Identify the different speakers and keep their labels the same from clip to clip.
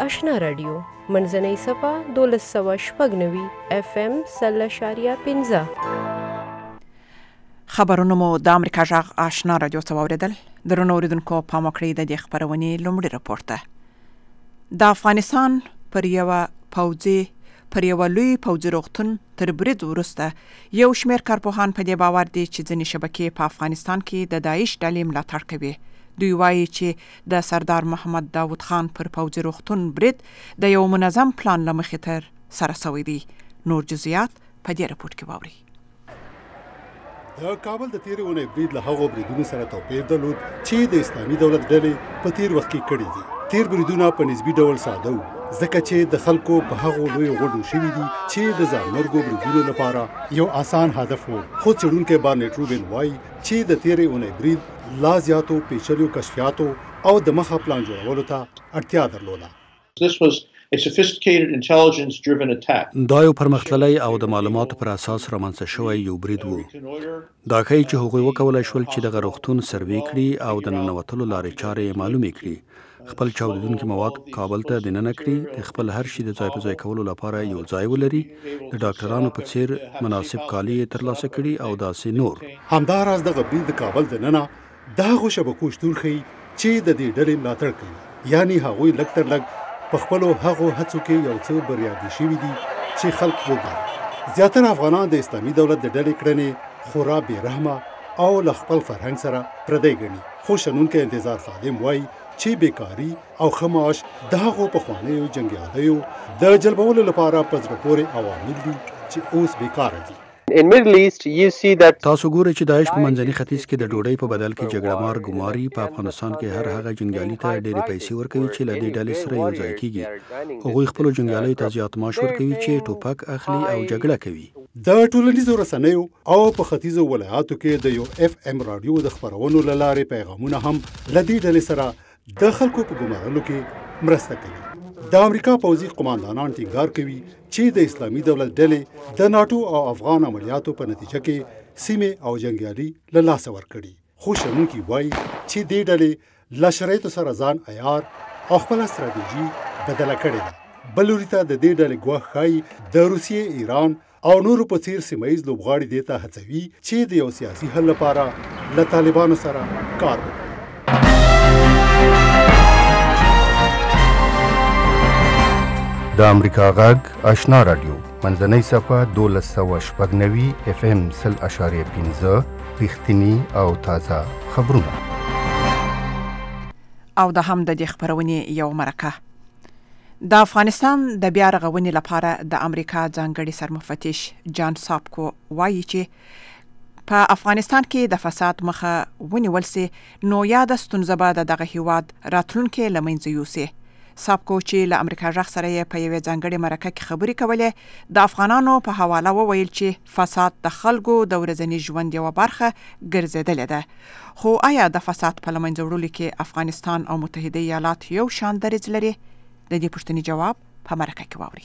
Speaker 1: آشنا رادیو منځنۍ صفه 1290 FM 0.15
Speaker 2: خبرونه مو د امریکا جغ آشنا رادیو څخه اوریدل. درنو اوریدونکو پام وکړئ د دې خبرونې لومړی راپور ته. د افغانستان پر یو لوی پوځي روغتون تر برید وروسته یو شمېر کارپوهان په دې باور دي چې ځینې شبکې په افغانستان کې د داعش ډلې ملاتړ کوي. دوی وایي چې د سردار محمد داود خان پر پوځي روغتون برید د یو منظم پلان له مخې تر سره شوی دی. نور جزئیات په دې راپور کې واورئ.
Speaker 3: د کابل د تیرې اونۍ برید له هغو بریدونو سره توپیر درلود چې د اسلامي دولت ډلې په تیر وخت کې کړي دي. تیر بریدونه په نسبي ډول ساده وو ځکه چې د خلکو په هغو لویو غونډو شوي دي چې د ځانمرګو بریدونو لپاره یو آسان هدف و. خو څېړونکی بارنټ روبین وایي چې د تیرې اونۍ برید لا زیاتو پیچلیو کشفیاتو او د مخه پلان جوړولو ته اړتیا درلوده.
Speaker 4: A sophisticated intelligence-driven attack.
Speaker 5: دا یو پرمختللی او د معلوماتو پر اساس رامنځته شوی یو برید و. دا ښیي چې هغوی وکولای شول چې دغه روغتون سروې کړي او د ننوتلو لارې چارې معلومې کړي. خپل چاودیدونکي مواد کابل ته دننه کړي، د خپل هر شي د ځای په ځای کولو لپاره یو ځای ولري، د ډاکټرانو په څیر مناسب کالي یې ترلاسه کړي او داسې نور.
Speaker 3: همداراز دغه برید د کابل دننه د هغو شبکو شتون ښیي چې د دې ډلې ملاتړ کوي. یعنې هغوی لږ تر لږ په خپلو هغو هڅو کې یو څه بریالي شوي دي چې خلک وګوري. زیاتره افغانان د اسلامي دولت د ډلې کړنې خورا بې رحمه او له خپل فرهنګ سره پردی ګڼي. خو شنونکی انتظار خادم وایي چې بیکاري او ښه معاش د هغو پخوانیو جنګیالیو د جلبولو لپاره په زړه پورې عوامل دي چې اوس بیکاره دي.
Speaker 6: In Middle East, you see that
Speaker 5: تاسو ګورئ چې داعش په منځني ختیځ کې د ډوډۍ په بدل کې جګړه مار ګماري. په افغانستان کې هر هغه جنګیالي ته ډېرې پیسې ورکوي چې له دې ډلې سره یو ځای کیږي. هغوی خپلو جنګیالیو ته زیات معاش ورکوي چې ټوپک اخلي او جګړه کوي.
Speaker 3: د ټولنیزو رسنیو او په ختیځو ولایاتو کې د یو FM رادیو د خبرونو له لارې پیغامونه هم له دې ډلې سره د خلکو په ګمارلو کې مرسته کوي. د امریکا پوځي قماندانان ټینګار کوي چې د اسلامي دولت ډلې د ناټو او افغان عملیاتو په نتیجه کې سیمې او جنګیالي له لاسه ورکړي. خو شنونکي وایي چې دې ډلې له شرایطو سره ځان عیار او خپله ستراتیژي بدله کړې ده. بل لوري ته د دې ډلې ګواښ ښایي د روسیې، ایران او نورو په څیر سیمه ییز لوبغاړي دې ته هڅوي چې د یو سیاسي حل لپاره له طالبانو سره کار وکړي.
Speaker 7: د امریکا غږ آشنا رادیو منځنۍ صفه 1290 FM 0.15 رښتینی او تازه خبرونه.
Speaker 2: او د هم د دې خبرونې یو مرکه. د افغانستان د بیا رغونې لپاره د امریکا ځانګړي سرمفتش جان ساپکو وایي چې په افغانستان کې د فساد مخه ونیول سي نو یاده ستونزه به دغه هیواد راتلونکي له منځه یوسي. ساپکو چې له امریکا جغ سره په یوې ځانګړې مرکه کې خبرې کولې د افغانانو په حواله وویل چې فساد د خلکو د ورځني ژوند یوه برخه ګرځېدلې ده. خو آیا د فساد په له منځه وړلو کې افغانستان او متحده ایالات یو شان دریځ لري؟ د دې پوښتنې جواب په مرکه کې واورئ.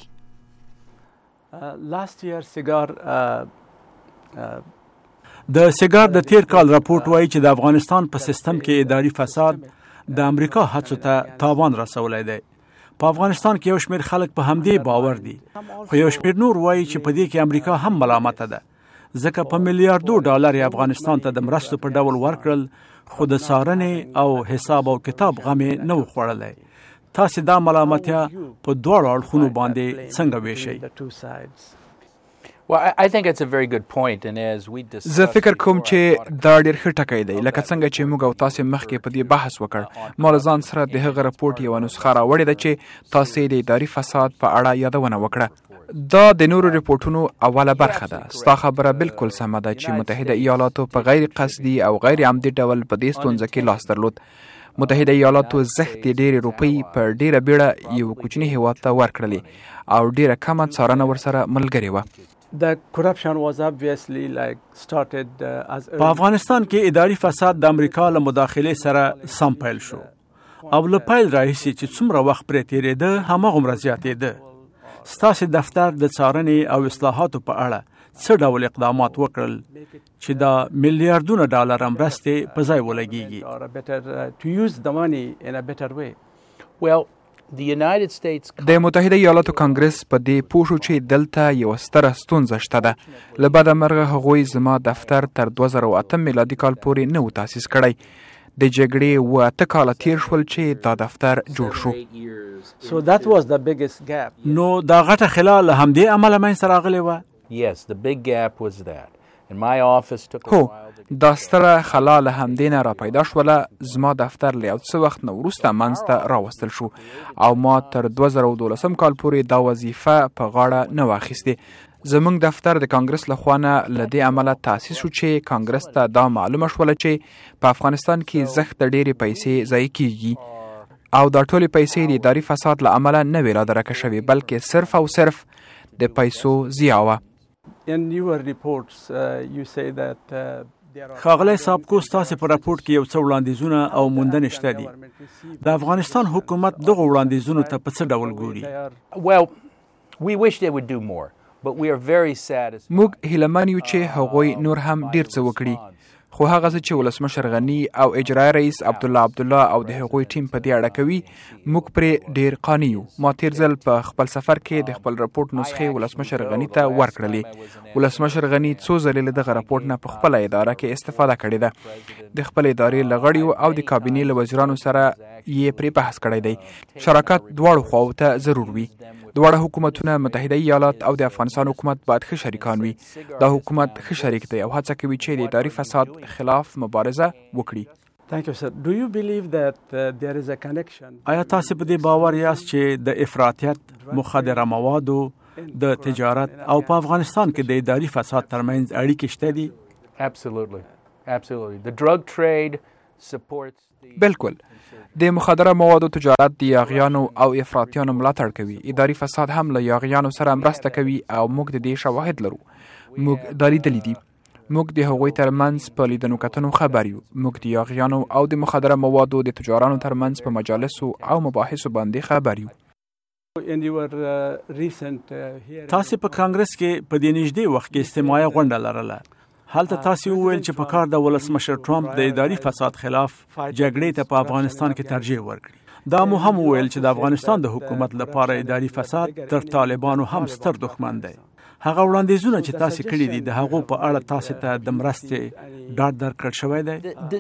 Speaker 8: د سیګار د تیر کال راپورټ وایي چې د افغانستان په سیستم کې اداري فساد د امریکا هڅو ته تاوان رسولی دی. په افغانستان کې یو شمېر خلک په همدې باور دي، خو یو شمېر نور وایي چې په دې کې امریکا هم ملامته ده، ځکه په میلیاردو ډالر افغانستان ته د مرستو په ډول ورکړل، خو د څارنې او حساب او کتاب غم یې نه و خوړلی. تاسې دا ملامتیا په دواړو اړخونو باندې څنګه ویشئ؟
Speaker 9: زه فکر کوم چې دا ډېر ښه ټکی دی. لکه څنګه چې موږ او تاسې مخکې په دې بحث وکړ، ما له ځان سره د هغه رپورټ یوه نسخه راوړې ده چې تاسې د اداري فساد په اړه یادونه وکړه. دا د نورو رپورټونو اوله برخه ده. ستا خبره بالکل سمه ده چې متحده ایالاتو په غیر قصدي او غیر عمدي ډول په دې ستونزه کې لاس درلود. متحده ایالاتو زښتې ډېرې روپۍ په ډېره بیړه یو کوچني هیواد ته ورکړلې او ډېره کمه څارنه ورسره ملګرې وه.
Speaker 8: په افغانستان کې اداري فساد د امریکا له مداخلې سره سم پیل شو او له پیل راهیسې چې څومره وخت پرې تېرېده هماغومره زیاتېده. ستاسې دفتر د څارنې او اصلاحاتو په اړه څه ډول اقدامات وکړل چې دا میلیاردونه ډالر مرستې په ځای ولګېږي؟
Speaker 9: د متحده ایالاتو کانګرس په دې پوه شو چې دلته یو ستره ستونزه شته ده. له بده مرغه هغوی زما دفتر تر 2008 میلادي کال پورې نه و تاسیس کړی. د جګړې 8 کاله تیر شول چې دا دفتر جوړ شو.
Speaker 8: نو دا غټه خلا له همدې عمله منځته راغلې وه.
Speaker 9: هو، دا ستره خلا له همدې نه را پیدا شوله. زما دفتر له یو څه وخت نه وروسته منځته راوستل شو او ما تر 2012 کال پورې دا وظیفه په غاړه نه واخیستې. زموږ دفتر د کانګرس له خوا نه له دې عمله تاسیس شو چې کانګرس ته دا معلومه شوله چې په افغانستان کې زښت ډېرې پیسې ضایع کیږي او دا ټولې پیسې د اداري فساد له عمله نه وې رادرکه شوې، بلکې صرف او صرف د پیسو ضیاع وه.
Speaker 8: ښاغلی صاحب، ستاسې په راپورټ کې یو څه وړاندیزونه او موندنې شته دي. د افغانستان حکومت دغو وړاندیزونو ته په څه ډول ګوري؟
Speaker 9: موږ هیلهمن یو چې هغوی نور هم ډیر څه وکړي، خو هغه څه چې ولسمشر غني او اجرایي رئیس عبدالله او د هغوی ټیم په دې اړه کوي، موږ پرې ډیر قانع یو. ما تیر ځل په خپل سفر کې د خپل راپورټ نسخې ولسمشر غني ته ورکړلې. ولسمشر غني څو ځلې له دغه راپورټ نه په خپله اداره کې استفاده کړې ده. د خپل ادارې له غړیو او د کابینې له وزیرانو سره یې پرې بحث کړی دی. شراکت دواړو خواو ته ضرور وي. دواړه حکومتونه، متحده ایالات او د افغانستان حکومت باید ښه شریکان وي. دا حکومت ښه شریک دی او هڅه کوي چې د اداري فساد خلاف مبارزه وکړي.
Speaker 8: آیا تاسې په دې باور یاست چې د افراطیت، مخدره موادو، د تجارت او په افغانستان کې د اداري فساد ترمنځ اړیکې شته دي؟
Speaker 9: بالکل. د مخدره موادو تجارت د یاغیانو او افراطیانو ملاتړ کوي. اداري فساد هم له یاغیانو سره مرسته کوي او موږ د دې شواهد لرو. موږ دا لیدلي دي. موږ د هغوی ترمنځ په لیدنو کتنو خبر یو. موږ د یاغیانو او د مخدره موادو د تجارانو ترمنځ په مجالسو او مباحثو باندې خبر یو.
Speaker 8: تاسې په کانګرس کې په دې نږدې وخت کې استماعي غونډه لرله. هلته تاسې وویل چې په کار د ولسمشر ټرمپ د اداري فساد خلاف جګړې ته په افغانستان کې ترجیح ورکړي. دا مو هم وویل چې د افغانستان د حکومت لپاره اداري فساد تر طالبانو هم ستر دښمن دی. هغه وړاندیزونه چې تاسې کړي دي، د هغو په اړه تاسې ته د مرستې ډاډ درکړل شوی دی؟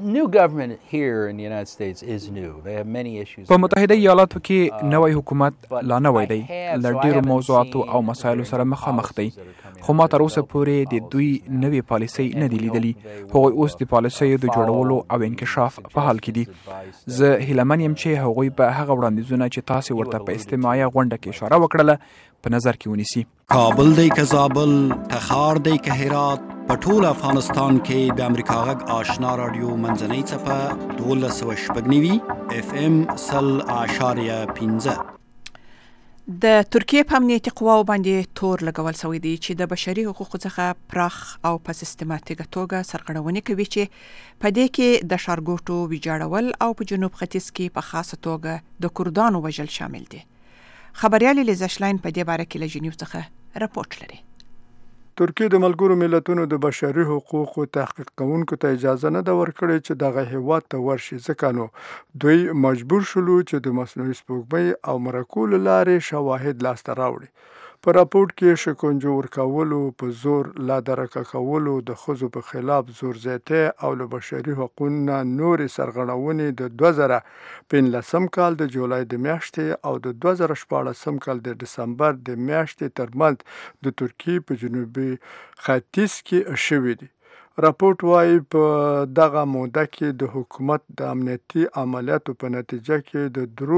Speaker 9: په متحده ایالاتو کې نوی حکومت لا نوی دی، له ډیرو موضوعاتو او مسایلو سره مخامخ دی، خو ما تر اوسه پورې د دوی نوې پالیسۍ نه دي لیدلي. هغوی اوس د پالیسیو د جوړولو او انکشاف په حال کې دي. زه هیلهمن یم چې هغوی به هغه وړاندیزونه چې تاسې ورته په استماعي غونډه کې اشاره وکړله په نظر کې ونیسي.
Speaker 5: کابل دی که زابل، تخار دی که هرات، په ټول افغانستان کې د امریکا غږ آشنا رادیو منځنۍ څپه 1290 FM 0.15.
Speaker 2: د ترکیه په امنیتي قواو باندې تور لګول شوی دی چې د بشري حقوقو څخه پراخ او په سیستماتیکه توګه سرغړونې کوي چې په دې کې د ښارګوټو ویجاړول او په جنوب ختیځ کې په خاصه توګه د کردانو وژل شامل دي. خبريال لیزا شلاین په دې باره کې له جنیو څخه راپورټ لري.
Speaker 10: ترکیه د ملګرو ملتونو د بشري حقوقو تحقیق کوونکو ته اجازه نه ده ورکړې چې دغه هیواد ته ورشي، ځکه نو دوی مجبور شولو چې د مصنوعي سپوږمۍ او مرکو له لارې شواهد لاسته راوړي. په راپورټ کې شکنجه ورکولو، په زور لا درکه کولو، د ښځو په خلاف زور زیاتی او له بشري حقوقو نورې سرغړونې د 2015 کال د جولای د میاشتې او د 2014 کال د دسمبر د میاشتې ترمنځ د ترکیې په جنوبي ختیځ کې شوې دي. راپورټ وايي په دغه موده کې د حکومت د امنیتي عملیاتو په نتیجه کې د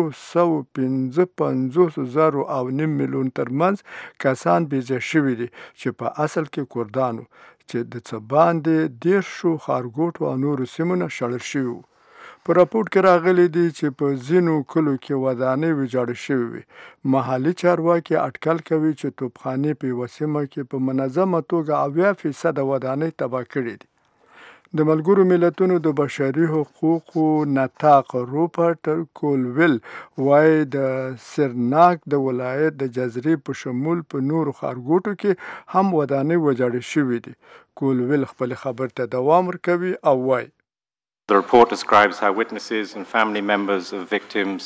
Speaker 10: 355,000 میلیون ترمنځ کسان بېځای شوي دي چې په اصل کې کردانو چې د څه باندې 10 ښارګوټو او نورو سیمو نه شړل شوي وو. په راپورټ کې راغلي دي چې په ځینو کلو کې ودانۍ ویجاړې شوې وي. محلي چارواکي اټکل کوي چې توپخانې په یوه سیمه کې په منظمه توګه 80% ودانۍ تباه کړي دي. د ملګرو ملتونو د بشري حقوقو نطاق روپرټ کولویل وایي د سرناک د ولایت د جزیرې په شمول په نورو ښارګوټو کې هم ودانۍ ویجاړې شوې دي. کولویل خپل خبر ته دوام ورکوي او وایي
Speaker 11: The report describes how witnesses and family members of victims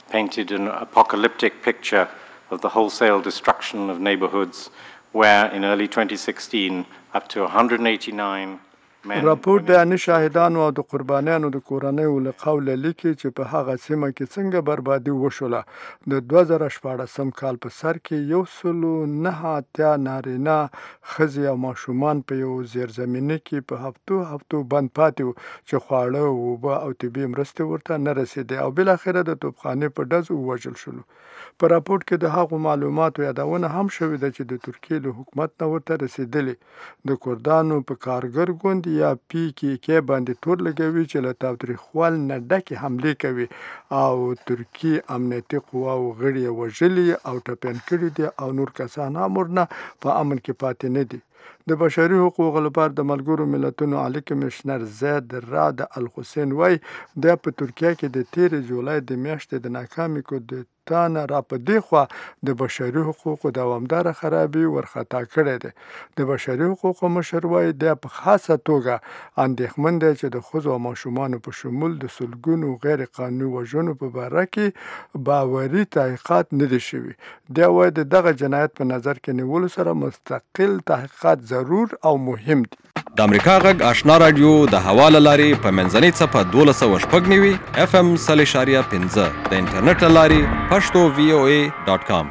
Speaker 11: painted an apocalyptic picture of the wholesale destruction of neighborhoods where in early 2016 up to 189
Speaker 10: راپور د اني شاهدانو او د قربانیانو د کورنیو له قوله لیکي چې په هغه سیمه کې څنګه بربادي وشوله. د 2014 کال په سر کې 109 نارینه ښځې او ماشومان په یو زیرزمیني کې په هفتو بند پاتې وو چې خواړه، اوبه او طبي مرستې ورته نه رسېدې او بالاخره د توپخانې په ډز ووژل شولو. په راپورټ کې د هغو معلوماتو یادونه هم شوې ده چې د ترکیې له حکومت نه ورته رسېدلې. د کردانو په کارګر ګوند یا PKK باندې تور لګوي چې له تاوتریخوال نه ډکې حملې کوي او ترکي امنیتي قواو غړي یې وژلي او ټپیان کړي دي او نور کسان هم ورنه په امن کې پاتې نه دي. د بشري حقوقو لپاره د ملګرو ملتونو عالی کمشنر زید راد الحسین وایي دا په ترکیه کې د 13 جولای د میاشتې د ناکامې کودتا نه را په دې خوا د بشري حقوقو دوامداره خرابي ورخطا کړی دی. د بشري حقوقو مشر وایي دا په خاصه توګه اندېښمن دی چې د ښځو او ماشومانو په شمول د سلګونو غیر قانوني وژنو په باره کې باوري تحقیقات نه دي شوي. دا وایي د دغه جنایت په نظر کې نیولو سره مستقل تحقیقات ضرور او مهم دي.
Speaker 12: د امریکا غږ آشنا رادیو د حواله لاري په منځنۍ څپه 1290 FM 3.15 د انټرنیټ لاري پښتو voa.com.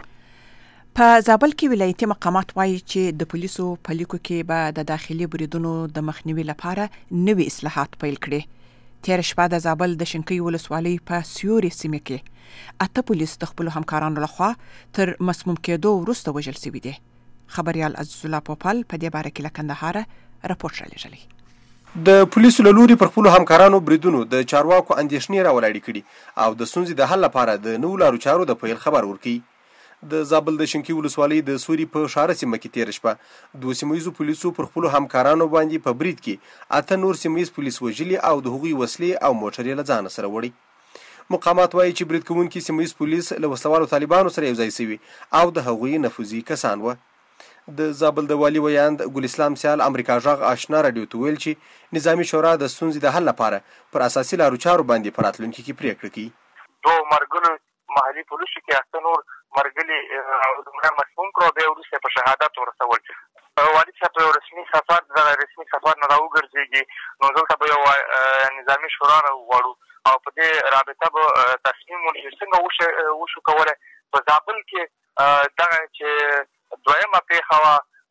Speaker 2: په زابل کې ولایتي مقامات وایي چې د پولیسو په لیکو کې به د داخلي بریدونو د مخنیوي لپاره نوي اصلاحات پیل کړي. تیر شپه د زابل د شنکۍ ولسوالۍ په سیوري سیمه کې 8 پولیس د خپل همکارانو لخوا تر مسموم کېدو وروسته وژل شوي دي. خبريال عزیز الله پوپل په دې باره کې له کندهار راپورټ رالیږلی.
Speaker 13: د پولیسو له لوري پر خپلو همکارانو بریدونو د چارواکو اندېښنې راولاړې کړي او د ستونزې د حل لپاره د نوو لارو چارو د پیل خبر ورکوي. د زابل د شنکۍ ولسوالۍ د سوري په شاره سیمه کې تېره شپه 2 سیمه ییزو پولیسو پر خپلو همکارانو باندې په برید کې 8 نور سیمه ییز پولیس وژلي او د هغوی وسلې او موټر یې له ځانه سره وړي. مقامات وایي چې برید کوونکي سیمه ییز پولیس له وسلوالو طالبانو سره یوځای شوي او د هغوی نفوذي کسان وه. د زابل د والي ویاند ګل اسلام سیال امریکا غږ آشنا رادیو ته ویل چې نظامی شورا د ستونزې د حل لپاره پر اساسي لارو چارو باندې په راتلونکي کې پریکړه کوي.
Speaker 14: 2 مرګلو محلي پولیسو کې 8 نور مرګلي دومره مسموم کړو بیا وروسته په شهادت ورسول. والي صاحب یو رسمي سفر د رسمي سفر نه راوګرځېږي نو دلته به یو نظامی شورا راوغواړو او په دې رابطه به تصمیم ونیسو څنګه وشو کولی. په زابل کې دغه چې دویمه پیښه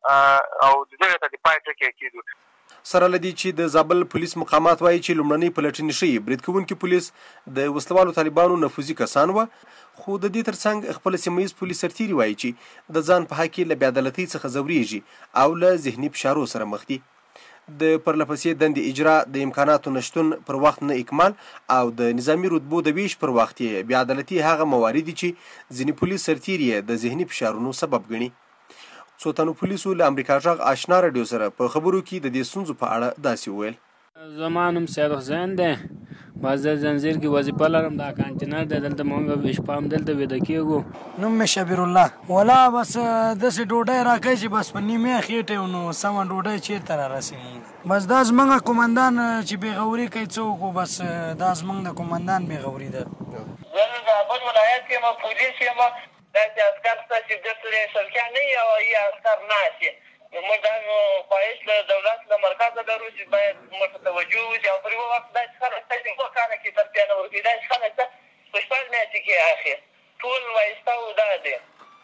Speaker 14: وه او د دغې ته د پای ټکی کېدو.
Speaker 13: سره له دې چې د زابل پولیس مقامات وایي چې لومړنۍ پلټنې ښیي برید کوونکي پولیس د وسلوالو طالبانو نفوذي کسان وه، خو د دې ترڅنګ خپل سیمه ییز پولیس سرتیري وایي چې د ځان په حق کې له بېعدالتۍ څخه ځورېږي او له ذهني فشارو سره مخ دي. د پرلپسې دندې اجرا، د امکاناتو نشتون، پر وخت نه اکمال او د نظامی رتبو د ویش پر وخت یې بېعدالتي هغه موارد دي چې ځینې پولیس سرتیري یې د ذهني فشارونو سبب ګڼي. څو تنو پولیسو له امریکا غږ آشنا رادیو سره په خبرو کې د دې ستونزو په اړه داسې وویل.
Speaker 15: زما نوم سید حسین دی، باز د زنځیر کې وظیفه لرم، دا کانټینر دی، دلته مونږ شپه هم دلته ویده کېږو.
Speaker 16: نوم مې شبیر الله. ولا بس داسې ډوډۍ راکوي چې بس په نیمې خېټې نو سمه ډوډۍ چېرته را رسي مونږ. بس دا زموږ کومندان چې بېغوري کوي څوک، بس دا زموږ د کومندان بېغوري ده.
Speaker 14: زه د زابل ولایت یم، پولیس یم، داسې عسکر شته چې دلته سلکیان نه وي او یا عسکر ناست وي. نو موږ دا خواهش له دولت له مرکزه لرو چې باید موږ ته توجه وشي او پر یوه وخت داسې خلک شته چې 2 کاله کې تربیه نه ورکوي، داسې خلک شته په 6 میاشتې کې اخر ټول وایسته او دا دی.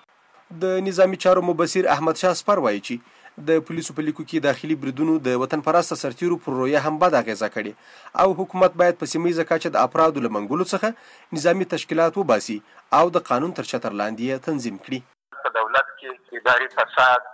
Speaker 13: د نظامی چارو مبصر احمد شاه سپر وایي چې د پولیسو په لیکو کې داخلي بریدونو د وطن پرسته سرتیرو پر رویه هم بد اغېزه کړې او حکومت باید په سیمه ییزه کچه د افرادو له منګولو څخه نظامي تشکیلات وباسي او د قانون تر چتر لاندې تنظیم کړي.
Speaker 17: په دولت کې اداري فساد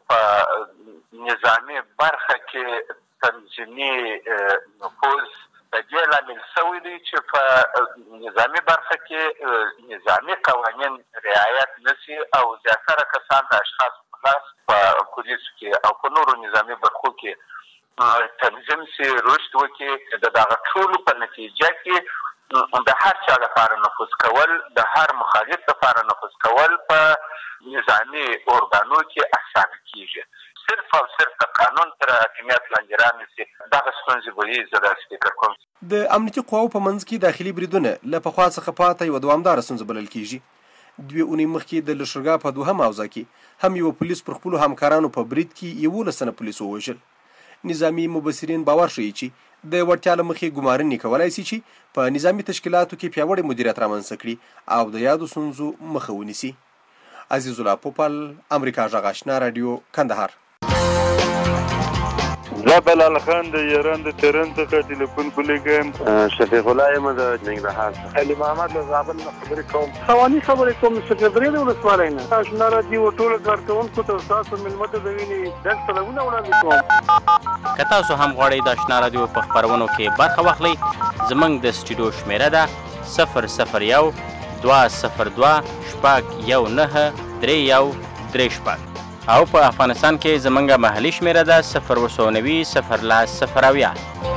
Speaker 17: په نظامي برخه کې تنظیمي نفوذ د دې لامل شوی دی چې په نظامي برخه کې نظامي قوانین رعایت نشي او زیاتره کسان د اشخاص په پولیسو کې او په نورو نظامي برخو کې تنظیم سي رشد وکړي. د دغه ټولو په نتیجه کې د هر چا لپاره نفوذ کول، د هر مخالف لپاره نفوذ کول په نظامي ارګانو کې اسانه کیږي. صرف او صرف د قانون تر حاکمیت لاندې رانیسي دغه ستونزې به یې زه داسې فکر کوم.
Speaker 13: د امنیتي قواو په منځ کې داخلي بریدونه له پخوا څخه پاته یوه دوامداره ستونزه بلل کېږي. 2 اونۍ مخکې د لښکرګاه په 2 حوزه کې هم یوه پولیس پر خپلو همکارانو په برید کې 11 تنه پولیس ووژل. نظامي مبصرین باور ښیي چې د وړتیا له مخې ګمارنې کولی شي چې په نظامي تشکیلاتو کې پیاوړی مدیریت رامنځته کړي او د یادو ستونزو مخه ونیسي. عزیز الله پوپل، امریکا غږ آشنا رادیو، کندهار.
Speaker 18: زه بلال خان د ایران د تهران څخه ټلیفون کولیږم.
Speaker 19: شفیق الله یم د ننګرهار څخه. علي محمد له زابل نه خبرې کوم.
Speaker 20: خواني خبرې کوم د سکرټري د ولسوالۍ نه. آشنا رادیو ټول کارکوونکو ته ستاسو مېلمه ته د وینې ډک سلامونه وړاندې کوم.
Speaker 21: که تاسو هم غواړئ د آشنا رادیو په خپرونو کې برخه واخلئ، زموږ د سټوډیو شمېره ده 001 202 619 3136 او په افغانستان کې زمونږ محلي شمېره ده 090 010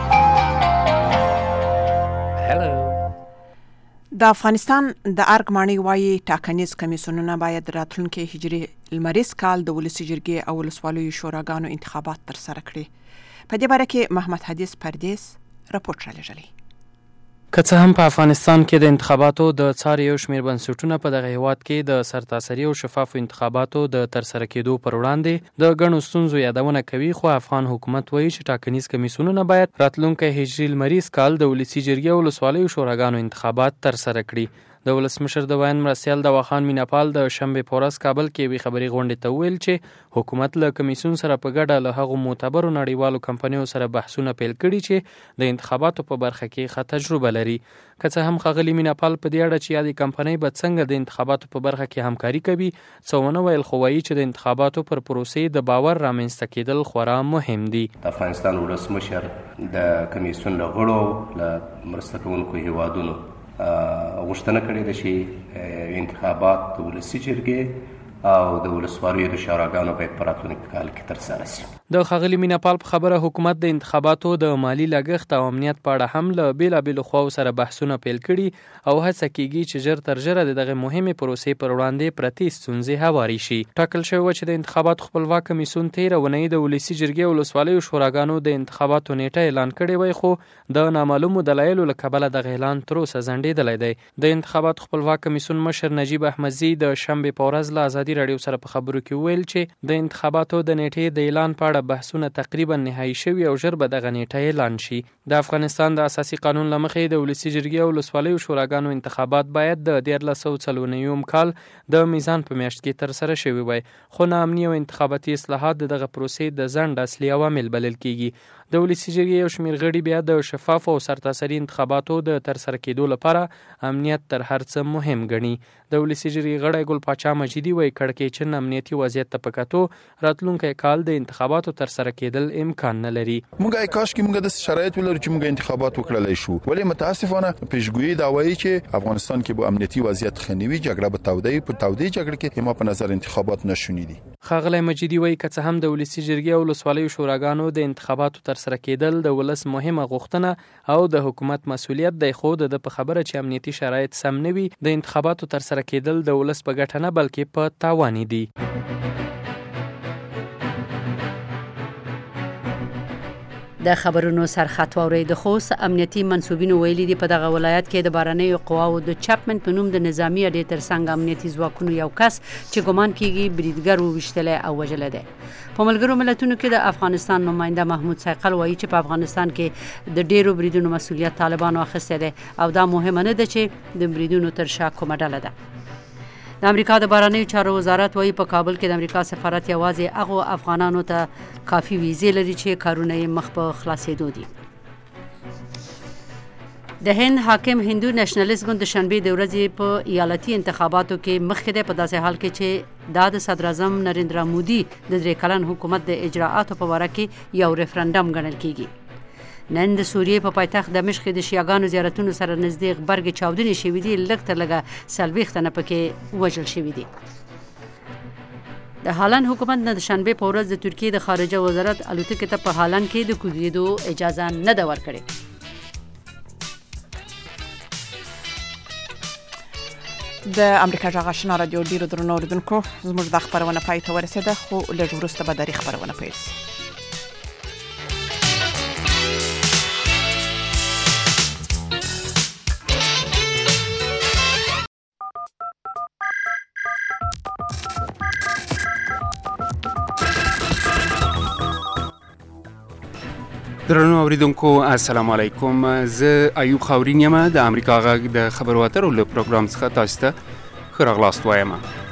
Speaker 2: د افغانستان د ارګ ماڼۍ وایي ټاکنیز کمیسیونونه باید راتلونکي هجري لمریز کال د ولسي جرګې او ولسوالیو شوراګانو انتخابات ترسره کړي. په دې باره کې محمد حدیث پردیس راپورټ رالیږلی.
Speaker 22: که څه هم په افغانستان کې د انتخاباتو د څارې یو شمېر بنسټونه په دغه هیواد کې د سرتاسري او شفافو انتخاباتو د ترسره کېدو پر وړاندې د ګڼو ستونزو یادونه کوي، خو افغان حکومت وایي چې ټاکنیز کمیسیونونه باید راتلونکی هجري لمریز کال د ولسي جرګې او ولسوالیو شوراګانو انتخابات ترسره کړي. د ولسمشر د ویاند مرستیال دواخان میناپال د شنبې په ورځ کابل کې یوې خبري غونډې ته وویل چې حکومت له کمیسیون سره په ګډه له هغو معتبرو نړیوالو کمپنیو سره بحثونه پیل کړي چې د انتخاباتو په برخه کې ښه تجربه لري. که څه هم ښاغلي میناپال په دې اړه چې یادې کمپنۍ به څنګه د انتخاباتو په برخه کې همکاري کوي څه ونه ویل، خو وایي چې د انتخاباتو پر پروسې د باور رامنځته کېدل خورا مهم دي.
Speaker 23: د افغانستان ولسمشر د کمیسیون له غړو له مرسته کوونکو هیوادونو غوښتنه کړې ده چې انتخابات د ولسي جرګې او د ولسوالیو د شوراګانو باید په راتلونکي کال کې ترسره شي.
Speaker 22: د ښاغلي میناپال په خبره حکومت د انتخاباتو د مالی لګښت او امنیت په اړه هم له بېلابېلو خواو سره بحثونه پیل کړي او هڅه کېږي چې ژر تر ژره د دغې مهمې پروسې پر وړاندې پرتې ستونزې هوارې شي. ټاکل شوی وه چې د انتخاباتو خپلواک کمیسیون تېره اونۍ د ولسي جرګې او ولسوالیو شوراګانو د انتخاباتو نیټه اعلان کړې وای، خو د نامعلومو دلایلو له کبله دغه اعلان تر اوسه ځنډېدلی دی. د انتخاباتو خپلواک کمیسیون مشر نجیب احمدزي د شنبې په ورځ له ازادي راډیو سره په خبرو کې ویل چې د انتخاباتو د نیټې د اعلان په اړه بحثونه تقریبا نهایي شوي او ژر به دغه نیټه اعلان شي. د افغانستان د اساسي قانون له مخې د ولسي جرګې او ولسوالیو شوراګانو انتخابات باید د 1994 کال د میزان په میاشت کې ترسره شوي وای، خو ناامني او انتخاباتي اصلاحات د دغه پروسې د ځنډ اصلي عوامل بلل کېږي. د ولسي جرګې یو شمېر غړي بیا د شفاف او سرتاسري انتخاباتو د ترسره کېدو لپاره امنیت تر هر څه مهم ګڼي. د ولسي جرګې غړی ګل پاچا مجیدي وایي کړکېچن امنیتي وضعیت ته په کتو راتلونکی کال د انتخاباتو ترسره کېدل امکان نه لري.
Speaker 24: موږ کاش کې موږ د شرایط ولرو چې موږ انتخابات وکړلای شو، ولی متاسفانه پیشګویي دا وایي چې افغانستان کې به امنیتي وضعیت خنوي، جګړه به تودې په تودې جګړه کې ما په نظر انتخابات نشونی دي.
Speaker 22: ښاغلی مجیدي وایي که څه هم د ولسي جرګې او ولسوالیو شوراګانو د انتخاباتو ترسره کېدل د ولس مهمه غوښتنه او د حکومت مسؤلیت دی، خو د په خبره چې امنیتي شرایط سم نه وي د انتخاباتو ترسره کېدل د ولس په ګټه نه بلکې په تاوان دي.
Speaker 24: د خبرونو سرخط واوري د خوست امنیتي منسوبینو ویلي دي په دغه ولایت کې د بارنیو قواو د چاپمن په نوم د نظامی اډې ترڅنګ امنیتي ځواکونو یو کس چې ګمان کیږي بریدګر وویشتلی او وژلی دی. په ملګرو ملتونو کې د افغانستان نماینده محمود سایقل وایي چې په افغانستان کې د ډیرو بریدونو مسؤلیت طالبانو اخیستی دی او دا مهمه نه ده چې د بریدونو تر شا کومه ډله ده. د امریکا د بهرنیو چارو وزارت وایي په کابل کې د امریکا سفارت یوازې هغو افغانانو ته کافي ویزې لري چې کارونه یې مخ په خلاصېدو دي. د هند حاکم هندو نېشنلست ګوند د شنبې د ورځې په ایالتي انتخاباتو کې مخکې دی په داسې حال کې چې دا د صدر اعظم نریندرا مودي د 3 کلن حکومت د اجراءاتو په باره کې یو ریفرنډم ګڼل کیږي. نن د سوریې په پایتخت دمشق کې د شیعاګانو زیارتونو سره نږدې غبرګې چاودنې شوي دي، لږ تر لږه 40 تنه پکې وژل شوي دي. د هالند حکومت نه د شنبې په ورځ د ترکیې د خارجه وزارت الوتکې ته په هالند کې د کوزیدو اجازه نه ده ورکړې.
Speaker 2: د امریکا جغ آشنا رادیو ډیرو درنو اوریدونکو زموږ د خبرونه پای ته ورسېده خو لږ وروسته به د خبرونه پیل شي.
Speaker 1: درنو اوریدونکو السلام علیکم. زه ایوب خاورین یم د امریکا غږ د خبرو اترو له پروګرام څخه تاسو ته ښه راغلاست وایم.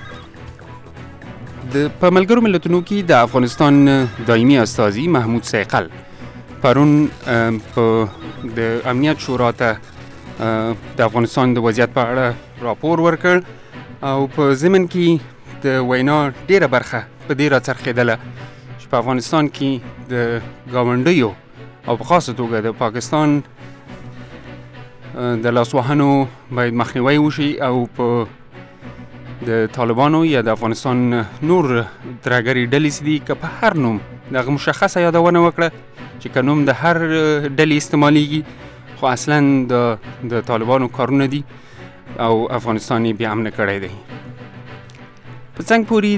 Speaker 1: په ملګرو ملتونو کې د افغانستان دایمي استازي محمود سیقل پرون د امنیت شورا ته د افغانستان د وضعیت په اړه راپور ورکړ او په ضمن کې د وینا ډیره برخه په دې راڅرخېدله چې په افغانستان کې د ګاونډیو او په خاصه توګه د پاکستان د لاسوهنو باید مخنیوي وشي او په د طالبانو یا د افغانستان نور ترهګرې ډلې دي که په هر نوم دغه مشخصه یادونه وکړه چې که نوم د هر ډلې استعمالیږي خو اصلا د طالبانو کارونه دي او افغانستان یې بې امنه کړی دی. په څنګ پورې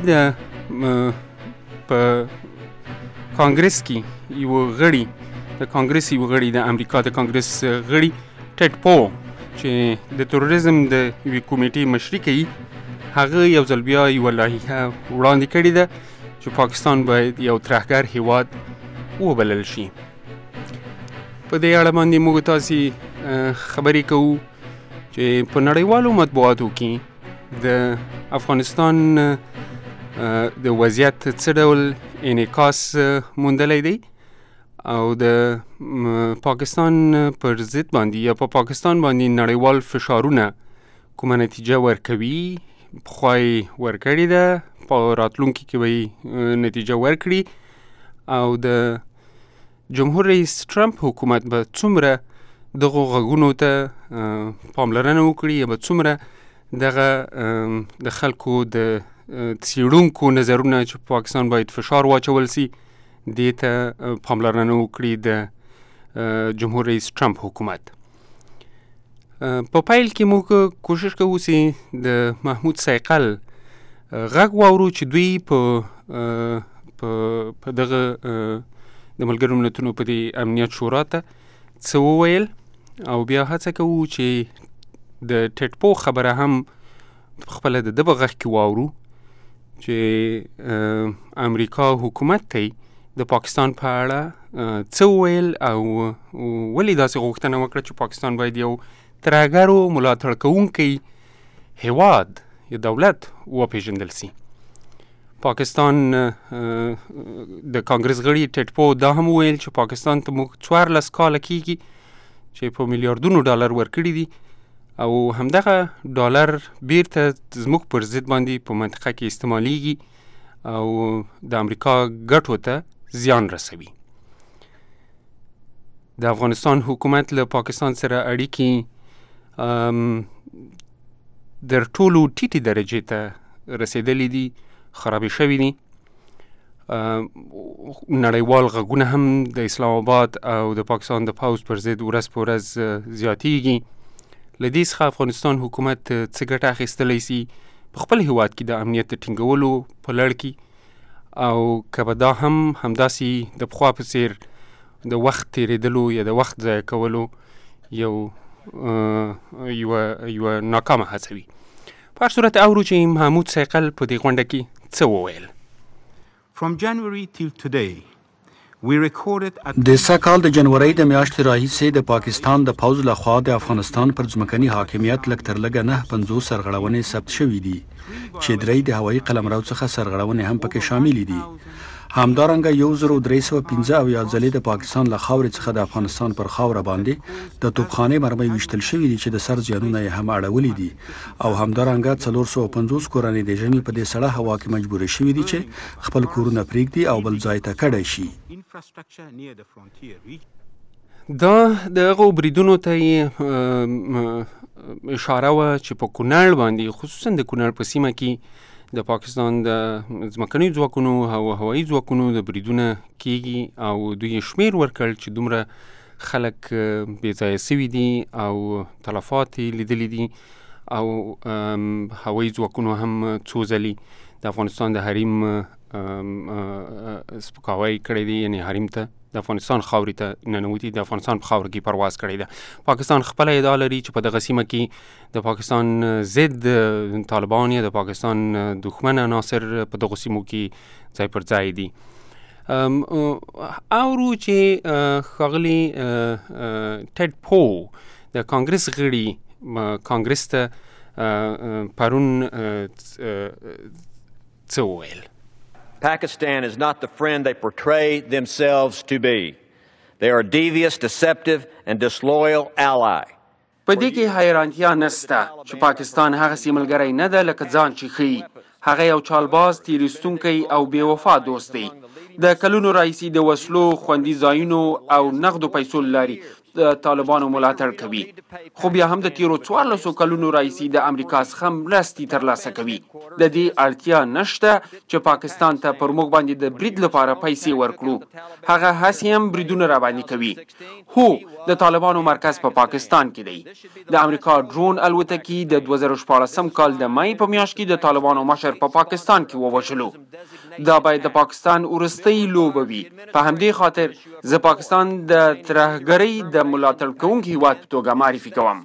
Speaker 1: په کانګرس کې یو غړي د امریکا د کانګرس غړي ټیډ پو چې د تروریزم د یوې کمیټې مشري کوي هغه یو ځل بیا یوه لایحه وړاندې کړې ده چې پاکستان باید یو ترهګر هیواد وبلل شي. په دې اړه باندې موږ تاسې خبرې کوو چې په نړیوالو مطبوعاتو کې د افغانستان د وضعیت څه ډول انعکاس موندلی دی او د پاکستان پر ضد باندې یا په پاکستان باندې نړیوال فشارونه کومه نتیجه ورکوي. پخوای ورکړې ده، په راتلونکي کې به نتیجه ورکړي او د جمهور رئیس ټرمپ حکومت به څومره دغه غږونو ته پاملرنه وکړي یا به څومره دغه د خلکو د څیړونکو نظرونه چې پاکستان باید فشار واچول سي دې ته پاملرنه وکړي د جمهور رئیس ټرمپ حکومت. په پیل کې موږ کوشش کوو چې د محمود سیقل غږ واورو چې دوی په دغه د ملګرو ملتونو په دې امنیت شورا ته څه وویل او بیا هڅه کوو چې د ټیډ پو خبره هم خپله د ده په غږ کې واورو چې امریکا حکومت ته د پاکستان په اړه څه وویل او ولې داسې غوښتنه وکړه چې پاکستان باید یو ترهګرو ملاتړ کوونکی هیواد یا دولت وپېژندل سي. پاکستان د کانګرس غړي ټیډ پو دا هم وویل چې پاکستان ته موږ 14 کاله کېږي چې په میلیاردونو ډالر ورکړي دي او همدغه ډالر بیرته زموږ پر ضد باندې په منطقه کې استعمالیږي او د امریکا ګټو ته زیان رسوي. د افغانستان حکومت له پاکستان سره اړیکې در ټولو ټیټې درجې ته رسیدلې دي، خرابې شوي دي. نړیوال غږونه هم د اسلام آباد او د پاکستان د پوځ پر ضد ورځ په ورځ زیاتېږي. له دې څخه افغانستان حکومت څه ګټه اخیستلی سي په خپل هیواد کې د امنیت د ټینګولو په لړ کې او که به دا هم همداسې د پخوا په څېر د وخت تېرېدلو یا د وخت ضایع کولو یوه ناکامه هڅه وي. په هر صورت اورو چې محمود سیقل په دې غونډه کې څه وویل.
Speaker 5: د سږ کال د جنورۍ د میاشتې راهیسې د پاکستان د پوځ لخوا د افغانستان پر ځمکني حاکمیت لږ تر لږه 950 سرغړونې ثبت شوي دي چې 3 د هوایي قلمرو څخه سرغړونې هم پکې شاملې دي. همدارنګه 1315 ځلې د پاکستان له خاورې څخه د افغانستان پر خاوره باندې د توپخانې مرمۍ ویشتل شوي دي چې د سر زیانونه یې هم اړولي دي او همدارنګه 450 کورنۍ د ژمي په دې سړه هوا کې مجبورې شوي دي چې خپل کورونه پرېږدي او بل ځای ته کډه شي.
Speaker 1: دا د هغو بریدونو ته اشاره وه چې په کونړ باندې خصوصا د کونړ په سیمه کې د پاکستان د ځمکني ځواکونو او هوایي ځواکونو د بریدونه کېږي او دوی شمیر ورکړ چې دومره خلک بې ځایه سوي دي او تلفات یې لیدلي دي او هوایي ځواکونو هم څو ځلې د افغانستان د حریم سپکاوی کړی دی، یعنی حریم ته د افغانستان خاورې ته ننوتي، د افغانستان په خاوره کې پرواز کړی ده. پاکستان خپله ادعا لري چې په دغه سیمه کې د پاکستان ضد طالبان یا د پاکستان دښمن عناصر په دغو سیمو کې ځای پر ځای دي. اورو چې ښاغلي ټیډ پو د کانګرس غړي کانګرس ته پرون څه وویل.
Speaker 3: Pakistan is not the friend they portray themselves to be. They are a devious, deceptive, and disloyal ally.
Speaker 1: په دې کې حیرانتیا نشته چې پاکستان هغسې ملګری نه ده لکه ځان چې ښیي. هغه یو چالباز، تیریستونکی او بې وفا دوست دی. د کلونو راهیسې د وسلو، خوندي ځایونو او نغدو پیسو له لارې د طالبانو ملاتړ کوي، خو بیا هم د تیرو 14 کلونو راهیسې د امریکا څخه مرستې ترلاسه کوي. د دې اړتیا نشته چې پاکستان ته پر موږ باندې د برید لپاره پیسې ورکړو. هغه هسې هم بریدونه راباندې کوي. هو، د طالبانو مرکز په پاکستان کې دی. د امریکا ډرون الوتکې د 2014 کال د مای په میاشت کې د طالبانو مشر په پاکستان کې ووژلو. دا باید د پاکستان وروستۍ لوبه وي. په همدې خاطر زه پاکستان د ترهګرۍ د ملاتړ کوونکي هیواد په توګه معرفي کوم.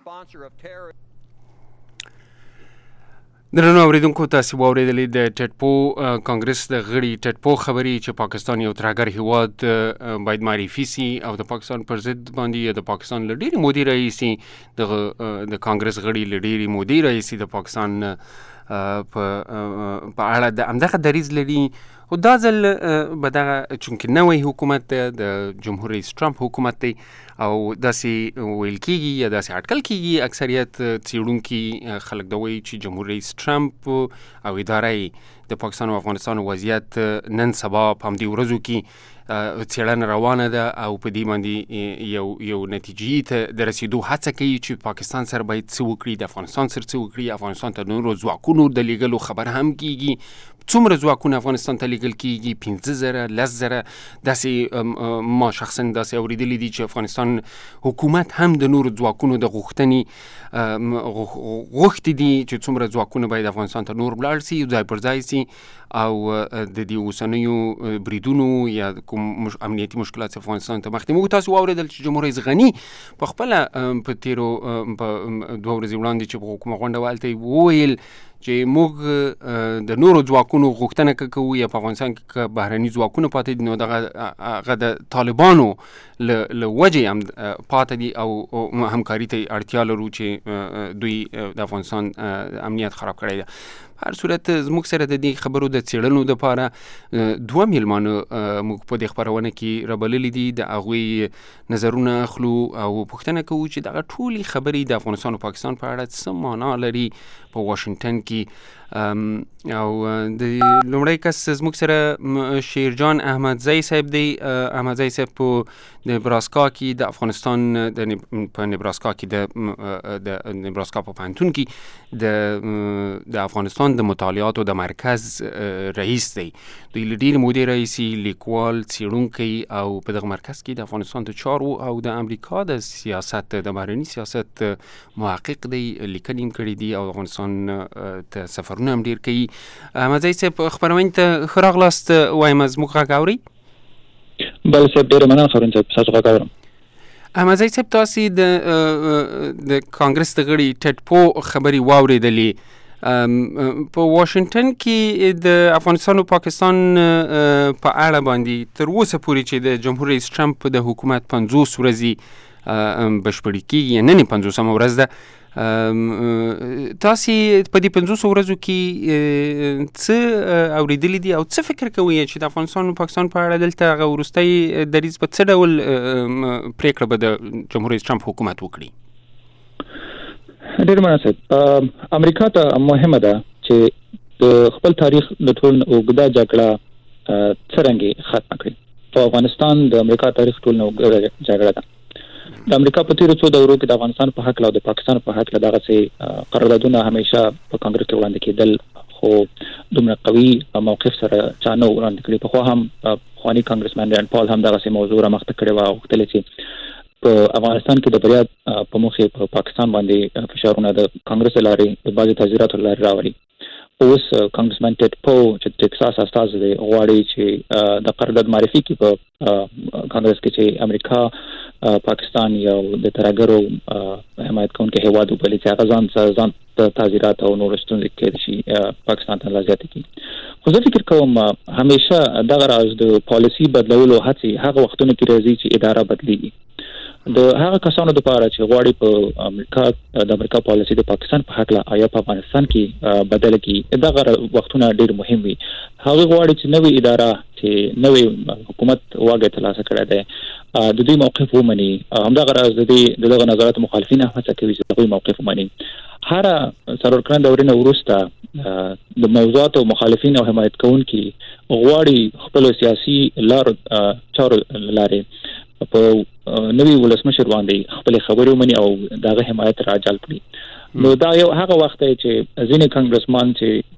Speaker 1: درنو اوریدونکو، تاسو واوریدلې د ټیډ پو کانګرس د غړي ټیډ پو خبرې چې پاکستان یو ترهګر هیواد باید معرفي سي او د پاکستان پر ضد باندې یا د پاکستان له ډېرې مودې راهیسې د کانګرس غړي له ډېرې مودې راهیسې د پاکستان په اړه د همدغه دریځ لري. خو دا ځل به دغه چونکې نوی حکومت دی، د جمهور رئیس ټرمپ حکومت دی او داسې ویل کېږي یا داسې اټکل کېږي، اکثریت څېړونکي خلک دا وایي چې جمهور رئیس ټرمپ او اداره یې د پاکستان او افغانستان وضعیت نن سبا په همدې ورځو کې څېړنه روانه ده او په دې باندې یو نتیجې ته د رسېدو هڅه کوي چې پاکستان سره باید څه وکړي، د افغانستان سره څه وکړي. افغانستان ته نورو ځواکونو د لیږلو خبره هم کېږي. څومره ځواکونه افغانستان ته لیږل کېږي؟ 15,000 10,000. داسې ما شخصا داسې اورېدلي دي چې افغانستان حکومت هم د نورو ځواکونو د غوښتنې غوښتي دي چې څومره ځواکونه باید افغانستان ته نور ولاړ سي، ځای پر ځای سي او د دې اوسنیو بریدونو یا کوم امنیتي مشکلات افغانستان ته مخ دي. موږ تاسو واورېدل چې جمهور رئیس غني په خپله په تیرو 2 ورځې وړاندې چې په کومه غونډه وهلته وویل چې موږ د نورو ځواکونو غوښتنه کوو یا په افغانستان کې بهرني ځواکونه پاتې دي، نو هغه د طالبانو له وجې هم پاتې دي او همکاري ته اړتیا لرو چې دوی د افغانستان امنیت خراب کړی ده. هر صورت زموږ سره د دې خبرو د څېړنو دپاره 2 میلمانه موږ په دې خپرونه کې رابللي دي. د هغوی نظرونه اخلو او پوښتنه کوو چې دغه ټولې خبرې د افغانستان او پاکستان په اړه څه معنا لري په واشنګټن کې. او د لومړی کس زموږ سره شیرجان احمدزی صاحب دی. احمدزی صاحب په نبراسکا کې د افغانستان په نبراسکا کې د نبراسکا په پوهنتون کې د افغانستان د مطالعاتو د مرکز رئیس دی. دوی له ډېرې مودې راهیسې لیکوال، څېړونکی او په دغه مرکز کې د افغانستان د چارو او د امریکا د سیاست د بهرني سیاست محقق دی. لیکنې هم کړي دي او افغانستان ته سفرونه هم ډېر کوي. احمدزی صاحب خپرونې ته ښه راغلاست وایم. زموږ غږ اورئ؟
Speaker 4: بله صاحب، ډېره مننه خپرونې صاحب، ستاسو غږ اورم.
Speaker 1: احمدزی صاحب، تاسې د کانګرس د غړي ټیډ پو خبرې واورېدلې. په واشنګټن کې د افغانستان او پاکستان په اړه باندې تر اوسه پورې چې د جمهور رئیس ټرمپ د حکومت 50 ورځې بشپړې کېږي، نن یې 50مه ورځ ده. تاسې په دې 50 ورځو کې څه اورېدلي دي او څه فکر کوئ چې د افغانستان او پاکستان په اړه دلته هغه وروستی دریځ په څه ډول پرېکړه به د جمهور رئیس ټرمپ حکومت وکړي؟
Speaker 4: ډېر مننه صاحب. امریکا ته مهمه ده چې د خپل تاریخ د ټول اوږده جګړه څرنګه ختمه کړي. په افغانستان د امریکا تاریخ ټول اوږده جګړه ده. د امریکا په تیرو 2 دورو کې د افغانستان په حق او د پاکستان په حق دغه قراردادونه همیشه په کانګرس کې وړاندې کېدل، خو دومره قوي موقف سره چا نه وړاندې کړي. پخوا هم خواني کانګرسمن رینډ پال هم دغه موضوع را مخته کړې وه او غوښتل چې په افغانستان کې د بریا په مخه په پاکستان باندې فشارونه د کانګرس لارې د بعضي تغییرات لارې راوړي. اوس کانګرسمن ټیډ پو چې ټکساس استاد دی غواړي چې د قرارداد معرفي کې په کانګرس کې چې امریکا پاکستان یو د ترګرو حمایت کوونکي هیواد وبلي چې هغه ځان تغییرات او نور ستونزې کې شي پاکستان ته لازم دي. خو زه فکر کوم همیشه دغه راز د پالیسی بدلولو هڅې هغه وختونه کې راځي چې اداره بدلیږي. د هغه کسانو لپاره چې غواړي په د امریکا پالیسی د پاکستان په حق لا آیا په افغانستان کې بدل کی دغه وختونه ډیر مهم وي. هغه غواړي چې نوې اداره چې نوې حکومت واګه ترلاسه کړي ده د دې موقف ومني. همدغه راز د دغه نظرات مخالفین هڅه کوي چې دغه موقف ومني. هر څلور کلن دورې نه وروسته د موضوعات او مخالفین او حمایت کوونکي غواړي خپل سیاسي لار چارو لارې په نوی ولسمشر باندې خپل خبرې ومني او دغه حمایت راجلب کړي. نو دا یو هغه وخت دی چې ځینې کانګرسمان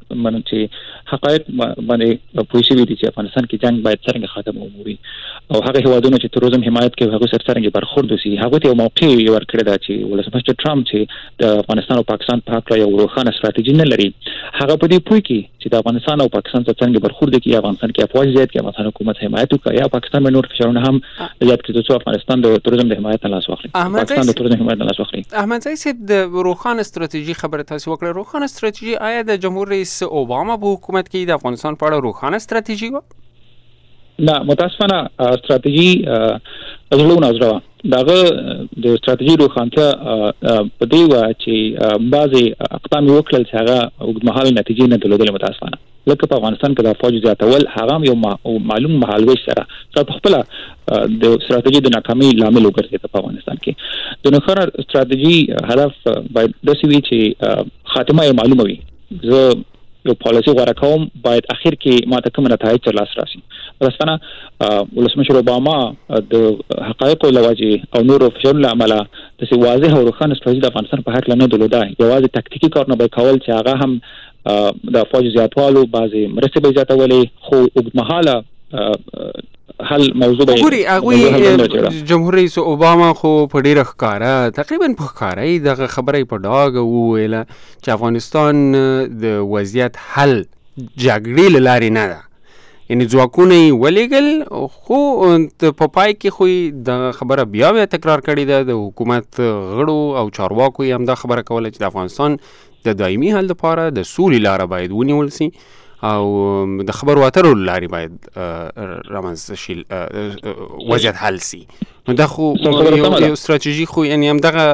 Speaker 4: چې حقایق باندې پوه شوي دي چې افغانستان کې جنگ باید څنګه ختم ومومي او هغه هیوادونه چې تروریزم حمایت کوي هغه سره څنګه برخورد وشي. هغه ته یو موقع ورکړی دا چې ولسمشر ټرمپ چې د افغانستان او پاکستان په اړه یو روښانه ستراتیژي نه لري هغه په دې پوي کې چې د افغانستان او پاکستان څنګه برخورد کوي. افغانستان کې افواج زیات کوي افغانستان حکومت حمایت کوي یا پاکستان باندې نور فشارونه هم زیات کړي چې افغانستان د تروریزم د حمایت لاس واخلي. پاکستان د تروریزم حمایت لاس واخلي.
Speaker 1: احمد زئی صاحب د روښانه استراتیژي خبره تاسو وکړه. روښانه استراتیژي آیا د جمهور رئیس اوباما په حکومت کې د افغانستان په اړه روښانه استراتیژي و؟
Speaker 4: نه متاسفانه استراتیژي ازلونه ازروا داغه د استراتیژي روښانتیا په دی و چې بعضي اقدام وکړل چې هغه اوږدمهاله نتیجې نه درلودل. متاسفانه لکه په افغانستان کې د فوج زیاتول هغه یو معلوم مهالويش سره په خپل د استراتیژي د ناکامۍ لامل وګرځي. په افغانستان کې د نوښت استراتیژي هدف باید د سوي چې خاتمه یې معلومه وي. زه یو پالیسی غوړه کوم باید اخر کې ماته کوم نتایج ترلاسه راشي. ورسره ولسمشر اوباما د حقایقو لواجه او نورو فشارونو عمله د واضح او روښانه استراتیژي د افغانستان په حق نه درلوده. یوازې تکتیکي کارونه به کول چې هغه هم د فوج زیاتوالو بعضي مرستې به زیاتولې خو اوږدمهاله حل موضوع به
Speaker 1: هغه جمهور رئیس اوباما خو په ډیره ښکارا تقریبا په ښکارای دغه خبرې په ډاګه وویله چې افغانستان د وضعیت حل جګړې لاري نه ده. یعنی ځواکونه ولېګل خو په پای کې خو د خبره بیا تکرار کړې ده. د حکومت غړو او چارواکو هم دا خبره کوله چې د افغانستان د دایمي حل لپاره د سولې لار باید ونیول شي او د خبرو اترو لاري باید رامنځته شي وضعیت حل شي. نو دا خو یو استراتیژي خو یعنی هم دغه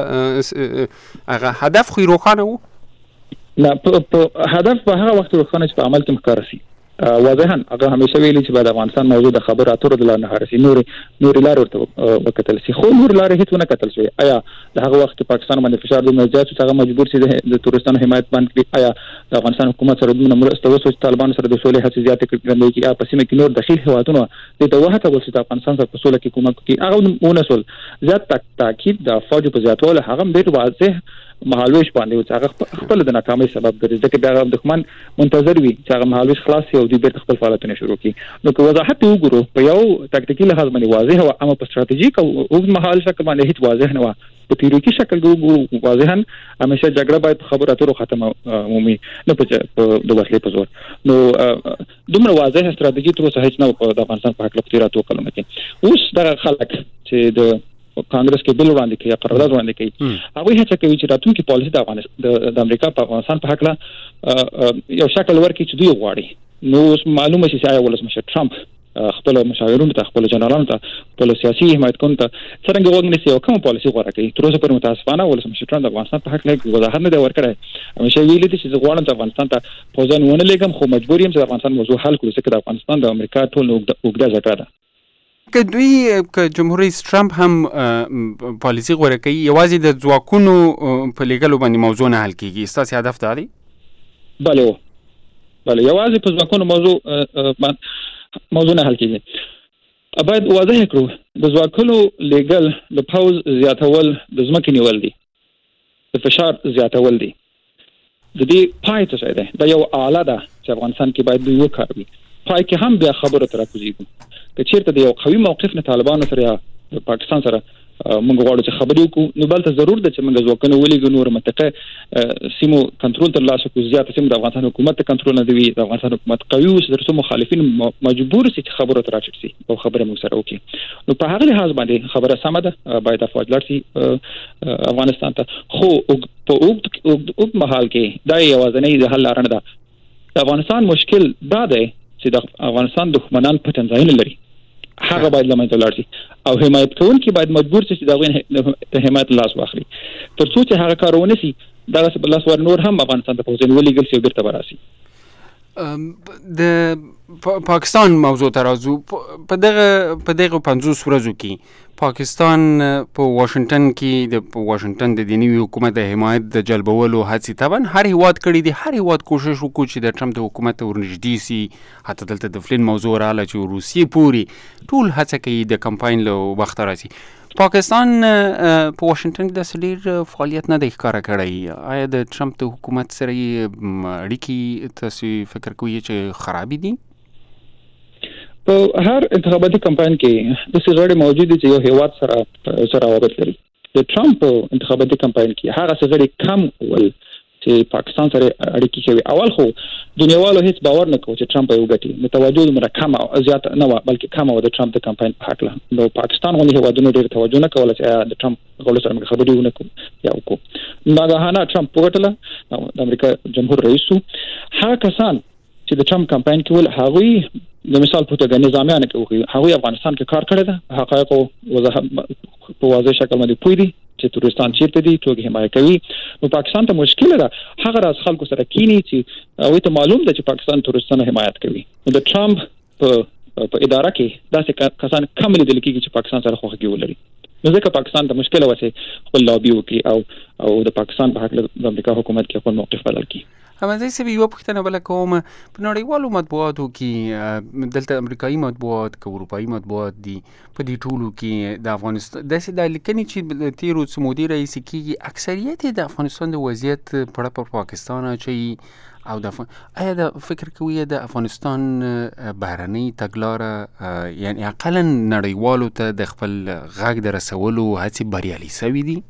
Speaker 1: هدف خو روښانه وو.
Speaker 4: نه په هدف په هغه وخت روښانه چې په عمل کې مخکار شي. واضحا هغه همیشه ویلي چې د افغانستان موضوع د خبرو اترو د لارې نه هرسي نور لار ورته وکتل شي. خو نور لار هیڅ نه کتل شي. آیا د هغه وخت پاکستان باندې فشار د مزاج چې هغه مجبور شي د تورستانو حمایت باندې آیا د افغانستان حکومت سره د مرسته وسو طالبان سره د سولې هڅې زیاتې کړې چې په سیمه کې نور داخلي هوادونه د وحدت او د افغانستان سره په سولې کې کومک کوي. هغه ونسول زیات تاکید د فوج په زیاتوله هغه ډیر واضح مهالويش باندې چې هغه خپل د ناکامۍ سبب ګرځي ځکه بیا د دښمن منتظر وي چې هغه مهالويش خلاص شي او دوی بیرته خپل فعالیتونه شروع کړي. نو که وضاحت وګورو په یو تکتیکي لحاظ باندې واضح او اما په ستراتیژیک او اوږد مهال شکل باندې هیڅ واضح نه و. په تیوریکي شکل وګورو واضحا همیشه جګړه باید خبرو اترو ختمه مومي نه په د وسلې په زور. نو دومره واضح ستراتیژي تر اوسه هیڅ نه د افغانستان په حق لپاره تیراتو کلمه کې. اوس دا خلک چې د کانګرس کې بل وړاندې کوي قرارداد وړاندې کوي هغه هڅه کوي چې راتلونکي پالیسي د افغانستان د امریکا په افغانستان په حق لا یو شکل ورکړي چې دوی غواړي. نو معلومه شي چې ولسمشر ټرمپ خپل مشاورونو ته خپل جنرالانو ته خپل سیاسي حمایت کوونکو ته څنګه وګڼي او کوم پالیسي غوړه کوي. تر اوسه پر متاسفانه ولسمشر ټرمپ د افغانستان په حق لا وضاحت نه دی ورکړی. همیشه ویلي دي چې غواړم چې افغانستان ته پوځونه ونه لګم خو مجبور یم چې د افغانستان موضوع حل کړم ځکه د افغانستان د امریکا ټول اوږده جګړه ده.
Speaker 1: که دوی که جمهور رئیس ټرمپ هم پالیسی غوړه کوي یوازې د ځواکونو په لګلو باندې موضوع نه حل کیږي. ستاسو هدف دا دی؟
Speaker 4: بله یوازې په ځواکونو موضوع نه حل کیږي. باید واضح کړو د ځواکونو لګل د پوز زیاتول د ځمکې نیول دي د فشار زیاتول دي. د دې پای څه دی؟ دا یو آله ده چې افغانستان کې باید دوی وکاروي. پای کې هم بیا خبره تر کوزيږي که چیرته د یو قوي موقف نه طالبانو سره یا د پاکستان سره موږ غواړو چې خبرې وکړو. نو بلته ضرور ده چې موږ ځواکونه ولېږو نور منطقه سیمو کنټرول ترلاسه کړو. زیاته سیمه د افغانستان حکومت ته کنټرول نه دی. د افغانستان حکومت قوي اوس تر څو مخالفین مجبور شي چې خبرو ته راټیټ شي او خبره موږ سره وکړي. نو په هغه لحاظ باندې خبره سمه ده، باید افواج لاړ شي افغانستان ته. خو په اوږد مهال کې دا یوازینۍ د حل لاره نه ده. د افغانستان مشکل دا دی چې د افغانستان دښمنان پټن ځایونه لري، هغه باید لمنځه لاړ شي او حمایت کوونکي باید مجبور شي چې د حمایت لاس واخلي. تر څو چې هغه کار ونه شي دغسې به لاس ور نور هم افغانستان ته پوځیان ولېږل شي او بیرته به راسي.
Speaker 1: د پاکستان موضوع ته راځو. په دغه 50 ورځو کې پاکستان په واشنگټن کې د واشنگټن د دینی حکومت د حمایت د جلبولو هڅې طبعا هر هیواد کړي دي. هر هیواد کوشش وکړي چې د ټرمپ د حکومت ته ورنږدې سي. حتی دلته د فلین موضوع رااله چې روسیې پورې ټول هڅه کوي د کمپاین له وخته راسي. پاکستان په واشنگټن کې د ډېر فعالیت نه دی ښکاره کړی. آیا د ټرمپ د حکومت سره اړیکې تاسو فکر کوئ چې خرابې دي؟
Speaker 4: په هر انتخاباتي کمپاین کې د سغړې موجود دي چې یو هیواد سره روابط لري. د ټرمپ انتخاباتي کمپاین کې هغه سغړې کم ول چې پاکستان سره اړیکې کوي. اول خو دنیاوالو هیڅ باور نه کوي چې ټرمپ یې وګټي. نو توجه دومره کمه او زیاته نه وه، بلکې کمه وه د ټرمپ د کمپاین په هکله. نو پاکستان غوندې هیوادونو ډېر توجه نه کوله چې د ټرمپ غولو سره موږ خبرې ونه کړو یا وکړو. ناګهانه ټرمپ وګټله، د امریکا جمهور رئیس و. هغه کسان چې د ټرمپ کمپاین کې ول هغوی د مثال په توګه نظامیانو کې هغوی افغانستان کې کار کړی ده. حقایقو وضاحت په واضح شکل باندې پوه دي چې تورستان چیرته دي، څوک حمایت کوي. نو پاکستان ته مشکل ده هغه راز خلکو سره کینی چې هغوی ته معلوم ده چې پاکستان تورستان حمایت کوي. نو د ټرمپ په اداره کې داسې کسان کم لیدل کېږي چې پاکستان سره خواخوږي ولري. نو ځکه پاکستان ته مشکل وه چې خپل لابي وکړي او د پاکستان په هکله د امریکا حکومت کې خپل موقف بدل کړي.
Speaker 1: همدې سبب یو پوښتنه بله کوم. په نړیوالو مطبوعاتو کې دلته امریکایي مطبوعات که اروپایي مطبوعات دي، په دې ټولو کې د افغانستان داسې دا لیکنې چې تیرو څو مودې راهیسې کېږي اکثریت یې د افغانستان د وضعیت پړه پر پاکستان اچوي. او آیا د فکر کوي د افغانستان بهرنۍ تګلاره یعنی اقلا نړیوالو ته د خپل غږ د رسولو هڅې بریالي سوي دي؟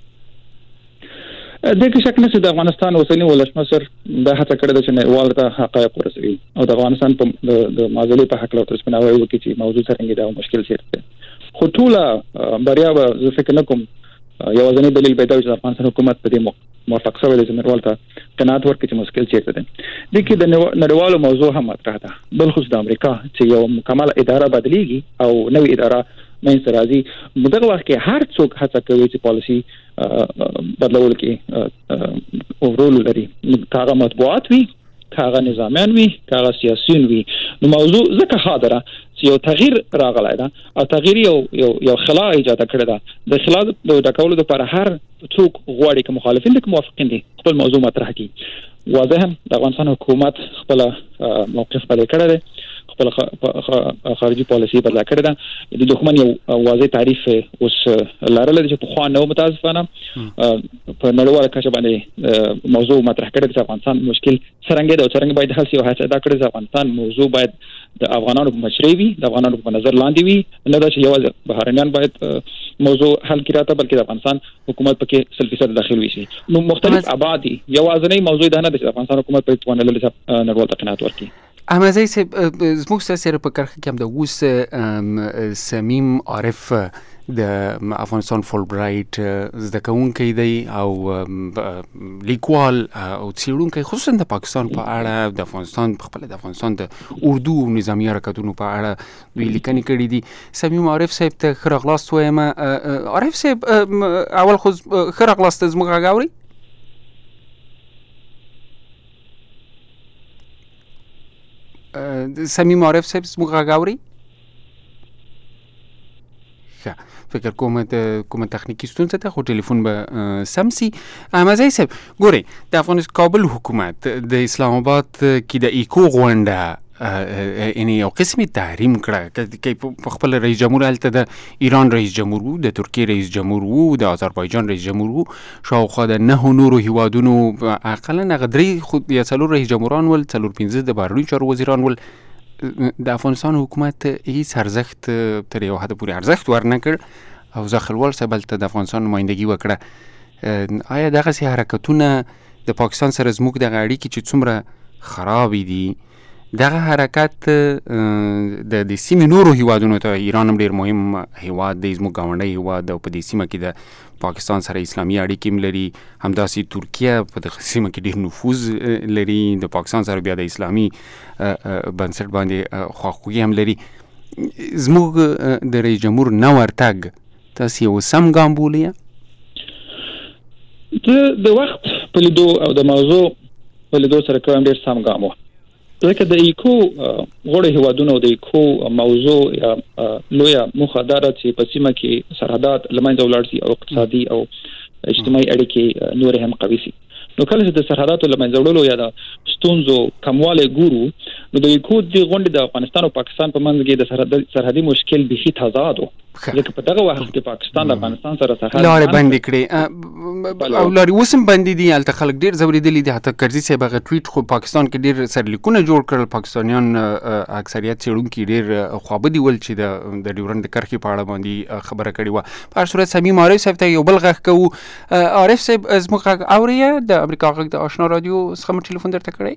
Speaker 4: دې کې شک نشته د افغانستان اوسنی ولسمشر دا هڅه کړې ده چې نړیوالو ته حقایق ورسوي او د افغانستان په د معضلې په هکله ورته سپیناوی وکړي چې موضوع څرنګه ده او مشکل چیرته ده. خو ټوله بریا به زه فکر نه کوم. یوازینی دلیل به دا وي چې د افغانستان حکومت په دې موافق شوی دی چې نړیوالو ته قناعت ورکړي چې مشکل چیرته ده. دې کې د نړیوالو موضوع هم مطرح ده، بالخصوص د امریکا چې یو مکمل اداره بدلیږي او نوې اداره منځته راځي. دغه وخت کې هر څوک هڅه کوي چې پالیسي بدلول کې اورول لري، کاغه مطبوعات وي، کاغه نظامیان وي، کاغه سیاسيون وي. نو موضوع ځکه حاضره چې یو تغییر راغلی ده او تغییر یو خلا ایجاد کړی ده. د خلا د ډکولو لپاره هر څوک غواړي چې مخالفین دي که موافقین دي خپل موضوع مطرح کړي. واضح هم د افغانستان حکومت خپل موقف بدل کړی دی، خپل خارجي پالیسي بدل کړې ده. د دښمن یو واضح تعریف اوس لرل چې په خوا نو متاسفانه په نړیواله کچه باندې موضوع مطرح کړی چې افغانستان مشکل څرنګه ده او څرنګه باید حل شي. او هڅه دا کړې چې افغانستان موضوع باید د افغانانو په مشرۍ وي، د افغانانو په نظر لاندې وي، نه دا چې یوازې بهرنیان باید موضوع حل کړي راته بلکې د افغانستان حکومت پکې 100% داخل وي شي. نو مختلف ابعاد دي، یوازینی موضوع دا نه ده چې افغانستان حکومت په توانه لري چې نړیوال ته قناعت ورکړي.
Speaker 1: احمدزی صاحب زموږ سره په کرخه کې هم د اوس سمیم عارف د افغانستان فولبرایټ زده کوونکی دی او لیکوال او څېړونکی خصوصا د پاکستان په اړه د افغانستان په خپل د افغانستان د اردو او نظامي حرکتونو په اړه دوی لیکنې کړي دي. سمیم عارف صاحب ته ښه راغلاست وایم. عارف صاحب اول خو ښه راغلاست، زموږ غږ اورئ؟ سمیم عارف صاحب زموږ غږ اورئ؟ ښه، فکر کوم د کومه تخنیکي ستونزه ده خو ټلیفون به سم سي. احمدزی صاحب ګورئ، د افغانستان کابل حکومت د اسلام آباد کې د ایکو غونډه یعنی یو قسمي تحریم کړه. په خپل رئیس جمهور هلته د ایران رئیس جمهور وو، د ترکیې رئیس جمهور وو، د آذربایجان رئیس جمهور وو، شاوخوا د 9 نورو هیوادونو اقلا هغه 3 یا 4 رئیس جمهوران ول، 4-5 د بهرنیو چارو وزیران ول. د افغانستان حکومت هیڅ ارزښت تر یو حد پورې ارزښت ورنکړ او زخلوال صاحب هلته د افغانستان نمایندګي وکړه. آیا دغسې حرکتونه د پاکستان سره زموږ دغه اړیکې چې څومره خرابې دي، دغه حرکت د سیمې نورو هیوادونو ته، ایران هم ډېر مهم هیواد دی، زموږ ګاونډی هیواد او په دې سیمه کې د پاکستان سره اسلامي اړیکې هم لري، همداسې ترکیه په دغه سیمه کې ډېر نفوذ لري، د پاکستان سره بیا د اسلامي بنسټ باندې خواخوږي هم لري. زموږ د رئیس جمهور نه ورتګ تاسې یو سم ګام بولئ؟
Speaker 4: د وخت په لیدو او د موضوع په لیدو سره کوم ډېر سم ګام و، ځکه د ایکو غوړې هیوادونو د ایکو موضوع یا لویه موخه دا ده چې په سیمه کې سرحدات له منځه ولاړ شي او اقتصادي او اجتماعي اړیکې نورې هم قوي شي. نو کله چې د سرحداتو له منځه وړلو یا د ستونزو کموالی ګورو، نو د ایکو د غونډې د افغانستان او پاکستان په منځ کې د سرحدي مشکل بیخي تضاد و، ځکه په دغه وخت کې پاکستان د افغانستان سره سرحد
Speaker 1: لارې بندې کړې او لارې اوس هم بندې دي. هلته خلک ډېر ځورېدلي دي، حتی کرزي صاحب هغه ټویټ خو پاکستان کې ډېر سرلیکونه جوړ کړل. پاکستانیان اکثریت څېړونکي ډېر خوابدي ول چې د ډیورنډ د کرښې په اړه باندې خبره کړې وه. په هر صورت صمیم عارف صاحب ته یو بل غږ کوو. عارف صاحب زموږ غږ اورئ؟ د امریکا غږ د آشنا رادیو څخه مو ټلیفون درته کړی؟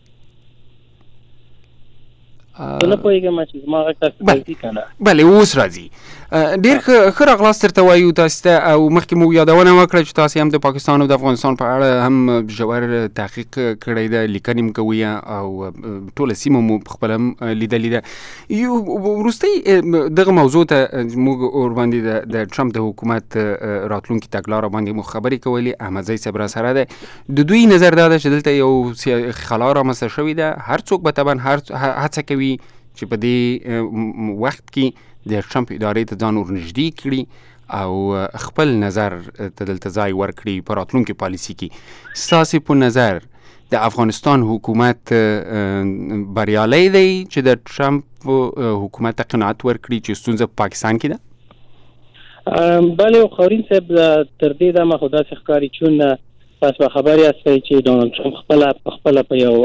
Speaker 6: نه پوهېږم چې زما غږ تاسو ته راځي که نه؟
Speaker 1: بلې اوس راځي. ډېر ښه راغلاست درته وایو تاسو ته، او مخکې مو یادونه وکړه چې تاسې هم د پاکستان او د افغانستان په اړه هم ژور تحقیق کړی ده، لیکنې هم کوئ او ټوله سیمه مو پخپله هم لیدلې ده. وروستۍ دغه موضوع ته موږ ورباندې د ټرمپ د حکومت راتلونکي تګلاره باندې مو خبرې کولې. احمدزی صاحب را سره ده. د دوی نظر دا ده چې دلته یو خلا رامنځته شوې ده. هر څوک به طبعا هڅه کوي چې په دې وخت کې د ټرمپ ادارې ته ځان ورنږدې کړي او خپل نظر ته دلته ځای ورکړي په راتلونکي پالیسي کې. ستاسې په نظر د افغانستان حکومت بریالی دی چې د ټرمپ حکومت ته قناعت ورکړي چې ستونزه په پاکستان کې ده؟
Speaker 6: بله خاورین صاحب، تر دې دمه خو داسې ښکاري چون تاسو به خبر یاستئ چې ډونالډ ټرمپ خپله په یو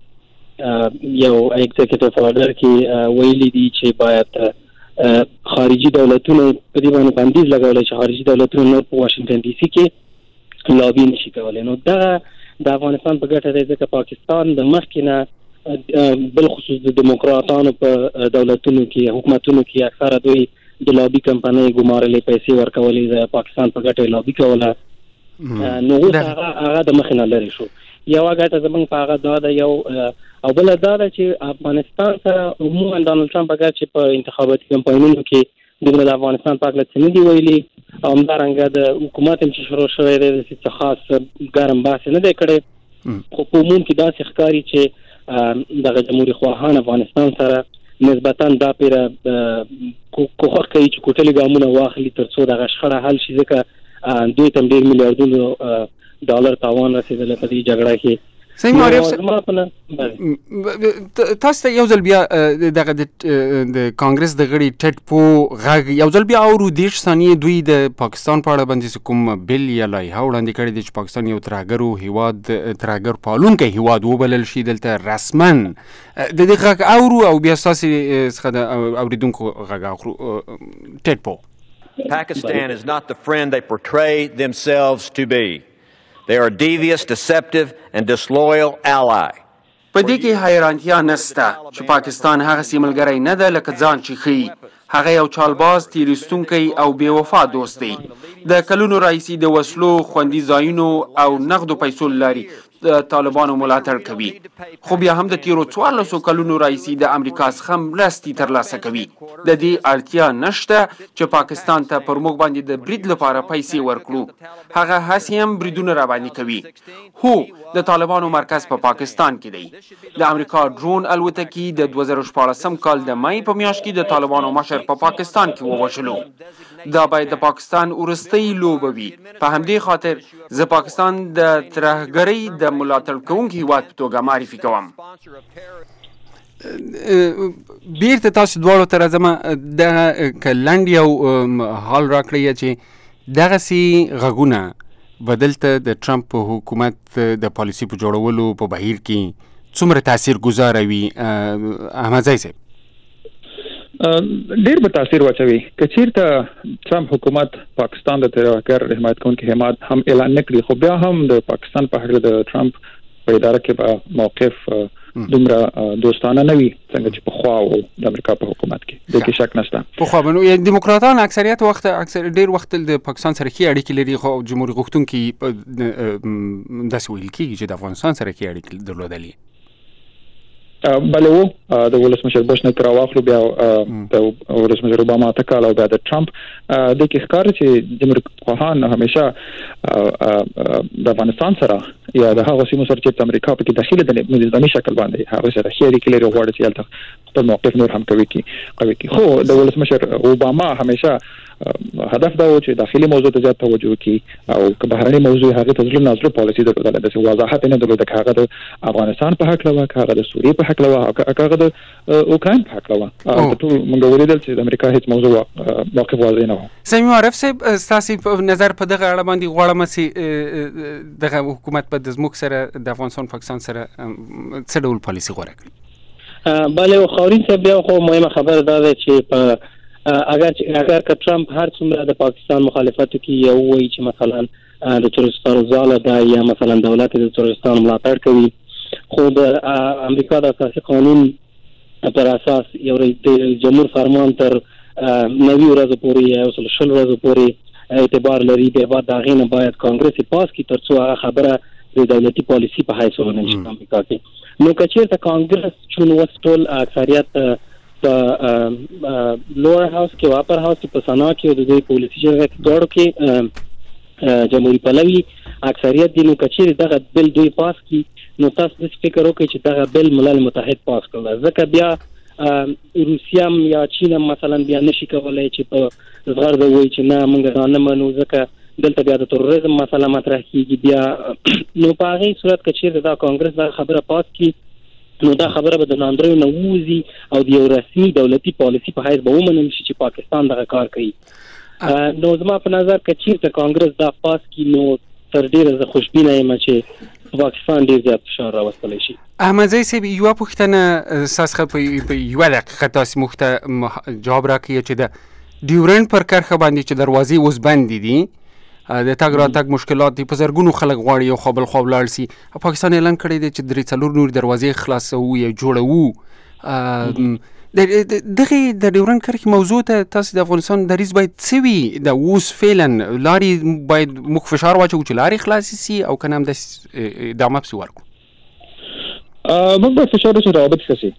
Speaker 6: ایگزیکټیو آرډر کې ویلي دي چې باید خارجي دولتونه په دې باندې بندیز لګولی چې خارجي دولتونه نور په واشنګټن ډي سي کې لابي نشي کولی. نو دغه د افغانستان په ګټه دی، ځکه پاکستان د مخکې نه بالخصوص د دیموکراتانو په دولتونو کې حکومتونو کې اکثره دوی د لابي کمپنۍ ګمارلې پیسې ورکولې، د پاکستان په ګټه لابي کوله. نو اوس هغه د مخې نه لرې شو. یوه ګټه زموږ په هغه دا ده، یو او بله دا ده چې افغانستان سره عموما ډونالډ ټرمپ اگر چې په انتخاباتي کمپاینونو کې دومره د افغانستان په هکله څه نه دي ویلي، او همدارنګه د حکومت هم چې شروع شوی دی څه خاص ګرم بحث نه دی کړی، خو په عموم کې داسې ښکاري چې دغه جمهوري خواهان افغانستان سره نسبتا دا پیره کوښښ کوي چې کوټلي ګامونه واخلي تر څو دغه شخړه حل شي، ځکه دوی ته ډېر میلیاردونو ډالر تاوان رسېدلی په دې جګړه کې.
Speaker 1: صحیح معرف تاسو ته یو ځل بیا دغه د کانګرس د غړي ټیډ پو غږ یو ځل بیا اورو. 10 ثانیې دوی د پاکستان په اړه باندې کوم بل یا لایحه وړاندې کړې ده چې پاکستان یو ترهګرو هیواد، ترهګر پالونکی هیواد وبلل شي. دلته رسما د دې غږ اورو او بیا ستاسې څخه د اوریدونکو غږ اخلو. ټیډ پو:
Speaker 3: Pakistan is not the friend they portray themselves to be. They are a devious, deceptive, and disloyal ally.
Speaker 1: په دې کې حیرانتیا نشته چې پاکستان هغه سیملګری نه ده لکه ځان چې ښیي. هغه یو چالباز، تیرستونکی او بې وفا دوست دی. د کلونو راهیسې د وسلو، خوندي ځایونو او نغدو پیسو لاري د طالبانو ملاتړ کوي، خو بیا هم د تیرو 14 کلونو راهیسې د امریکا څخه مرستې ترلاسه کوي. د دې اړتیا نشته چې پاکستان ته پر موږ باندې د برید لپاره پیسې ورکړو. هغه هسې هم بریدونه را باندې کوي. هو، د طالبانو مرکز په پاکستان کې دی. د امریکا ډرون الوتکې د 2014 کال د مای په میاشت کې د طالبانو مشر په پاکستان کې ووژلو. دا باید د پاکستان وروستۍ لوبه وي. په همدې خاطر زه پاکستان د ترهګرۍ د ملاتړ کوونکي هیواد په توګه معرفي کوم. بیرته تاسو دواړو ته راځم. دغه که لنډ یو حال راکړئ چې دغسې غږونه به دلته د ټرمپ حکومت د پالیسي په جوړولو په بهیر کې څومره تاثیر ګذاره وي؟ احمدزی صاحب:
Speaker 4: ډیر به تاثیر واچوي که چیرته ټرمپ حکومت پاکستان د ترهګر حمایت کوونکي حمایت هم اعلان نکړي خو بیا هم د پاکستان په اړه د ټرمپ په اداره کې به موقف دومره دوستانه نه وي څنګه چې په خوا او د امریکا په حکومت کې د کې شک نشته.
Speaker 1: په خوا بنو دیموکراتان اکثر ډیر وخت د پاکستان سره کې اړیکې لري خو جمهوریت غوښتونکي داسې ویل کېږي چې د افغانستان سره کې اړیکې درلودلې.
Speaker 4: بله و د ولسمشر بوش نه تر واخلو بیا د ولسمشر اوباما تکال او بیا د ټرمپ د کې ښکار چې جمهوریت خواهان همیشه د افغانستان سره یا د هغه سیمو سره چې امریکا په کې داخله د نظامي شکل باندې هغه سره خیري کې لري غواړي چې البته خپل موقف نور هم قوي کی خو د ولسمشر اوباما همیشه هدف دا و چې داخلي موضوع ته زیات توجه وکړي او که بهرني موضوع هغه ته ځل نظر پالیسي درلودل د وضاحت نه درلود که هغه د افغانستان په حق لوا که هغه د سوریې په حق لوا که هغه د اوکراین په حق لوا ټول موږ ولیدل چې د امریکا هیڅ موضوع موقف واضح نه و.
Speaker 1: سمي معرف صاحب ستاسو په نظر په دغه اړه باندې غواړم چې دغه حکومت په د زموږ سره د افغانستان پاکستان سره څه ډول پالیسي غوړه کړي؟
Speaker 6: بله خاورین صاحب بیا خو مهمه خبره ده چې په اگر که ټرمپ هر څومره د پاکستان مخالفت کوي یا وایي چې مثلا د ترورستانو ځاله ده یا مثلا دولت د ترورستانو ملاتړ کوي خو د امریکا د اساسي قانون پر اساس یو جمهور فرمان تر 90 ورځې پورې یا 100 ورځې پورې اعتبار لري د بعد دغه نه باید کانګرس پاس کی ترڅو هغه خبره د دولتي پالیسي په حیث ونه شي امریکا کې. نو کچیر ته کانګرس چون وستول اکثریت په لوور هاوس کې او اپر هاوس په سنا کې د دې پالیسي جرګه کې دوړو کې جمهوریت پلوي اکثریت دي. نو کچیر دغه بل دوی پاس کی نو تاسو د فکر وکړئ چې دغه بل ملل متحد پاس کړل ځکه بیا روسیا یا چین مثلا بیا نشي کولای چې په زغرد وایي چې نه موږ نه منو ځکه دلته بیا د تروریزم مسله مطرح کیږي بیا نو په هغه صورت کې چې دا کانګرس دا خبره پاس کی نو دا خبره به د ناندرو نووزي او د یو رسمي دولتي پالیسي په حیث به ومنل شي چې پاکستان دغه کار کوي. نو زما په نظر کې چې کانګرس دا پاس کی نو تر ډیره خوشبینه یم چې پاکستان ډیر زیات فشار راوستلی شي.
Speaker 1: احمد زئی صاحب یو پوښتنه ساسخه په یو دقیقه تاسو مخته جواب راکړئ چې د ډیورنډ پر کرخه باندې چې دروازې اوس بند دي د تاګ را تاګ مشکلات دي په زرګونو خلک غواړي یو خپل خپل لاړ سي. پاکستان اعلان کړی دی چې درې څلور نور دروازې خلاصو یا جوړو دغه د ډیورنډ کرښې موضوع ته تاسو د افغانستان دریځ باید څه وي د اوس فعلا لارې باید موږ فشار واچو چې لارې خلاصې سي او که نه هم داسې ادامه پسې ورکړو؟
Speaker 4: موږ باید فشار واچو روابط ښه سي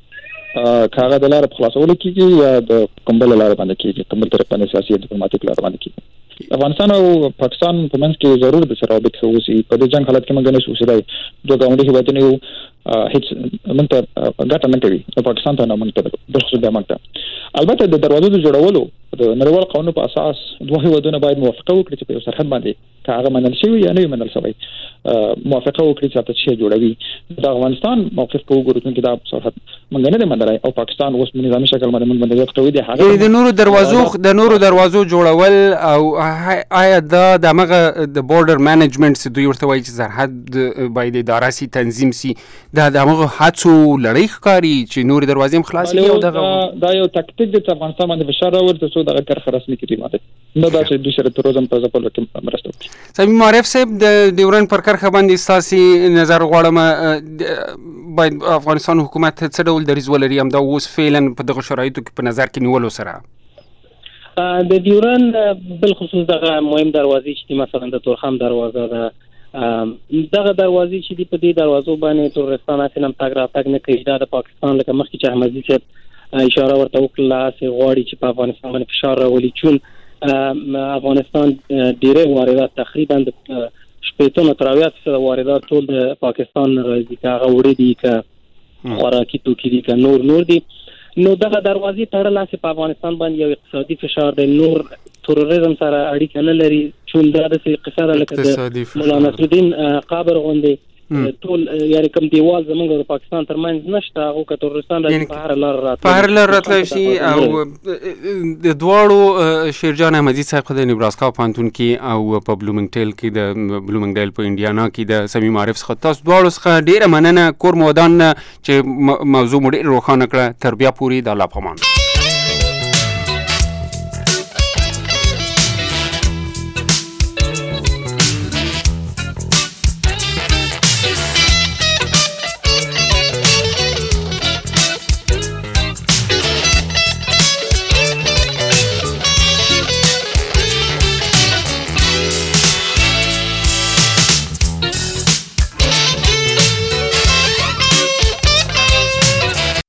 Speaker 4: که هغه د لارې په خلاصولو کېږي یا د کوم بله لارې باندې کېږي کوم بل طریق باندې سیاسي یا ډیپلوماتیک لارې باندې کېږي. افغانستان او پاکستان په منځ کې ضرور د روابط ښه وسي. په دې جنګ حالت کې موږ نه شو اوسېدای دوه ګاونډي هېوادونه یو هیڅ موږ ته ګټه نه کوي پاکستان ته نه موږ ته د خصوص موږ ته البته د دروازو د جوړولو د نړیوال قانون په اساس دوه هېوادونه باید موافقه وکړي چې په یو سرحد باندې که هغه منل شوی یا نه منل شوی موافقه وکړي چې تاسو شی جوړوي. د افغانستان موقف په وګورئ چې دا سرحد موږ نه منلای او پاکستان اوس نظامی شکل باندې موږ باندې یو قوي دی هغه
Speaker 1: د نورو دروازو جوړول او آیا دا دغه د بورډر منیجمنت دوی ورته وایي چې سرحد باید اداره سي تنظیم سي دا دغه هڅو لړۍ ښکاري چې نور دروازې هم خلاص کړي او
Speaker 4: دا یو تکتیک د افغانستان باندې فشار راوړي چې دا کرخه رسمي کړي ماته نه دا چې دوی سره تروریزم په ځپلو کې مرسته وکړي.
Speaker 1: سمي معرف صاحب د ډیورنډ پر کرخه باندې ساسي نظر غواړم باید افغانستان حکومت څه ډول دریځ ولري هم دا اوس فعلا په دغه شرایطو کې په نظر کې نیولو سره
Speaker 6: د ډیورنډ بل خصوص دغه مهم دروازې چې مثلا د تورخم دروازه ده دغه دروازې چې په دې دروازو باندې تورستان اصلا تاګ را تاګ نه کوي دا د پاکستان لکه مخکې چې احمد زئی صاحب اشاره ورته وکړه چې غواړي چې په افغانستان باندې فشار راولي چون افغانستان ډېرې واردات تقریبا د 80% واردات ټول د پاکستان راځي که هغه وړي دي که خوراکي توکي دي که نور دي. نو دغه دروازې تړل چې په افغانستان باندې یو اقتصادي فشار دی نور تروریزم سره اړیکه نه لري چون دا د اقتصاد لکه د مولا نصرالدین قابر غوندي ټول یعنی کوم دیوال زمونږ او پاکستان ترمنځ نشته او که ترورستان د په هر لار
Speaker 1: راتللی شي او د دواړو شیرجان احمدي صاحب د نیبراسکا پوهنتون کې او په بلومنګټیل کې د بلومنګډیل په انډیانا کې د سمي معرف څخه تاسو دواړو څخه ډیره مننه کور مودان چې موضوع مو ډیر روښانه کړه تر بیا پورې د الله پامان.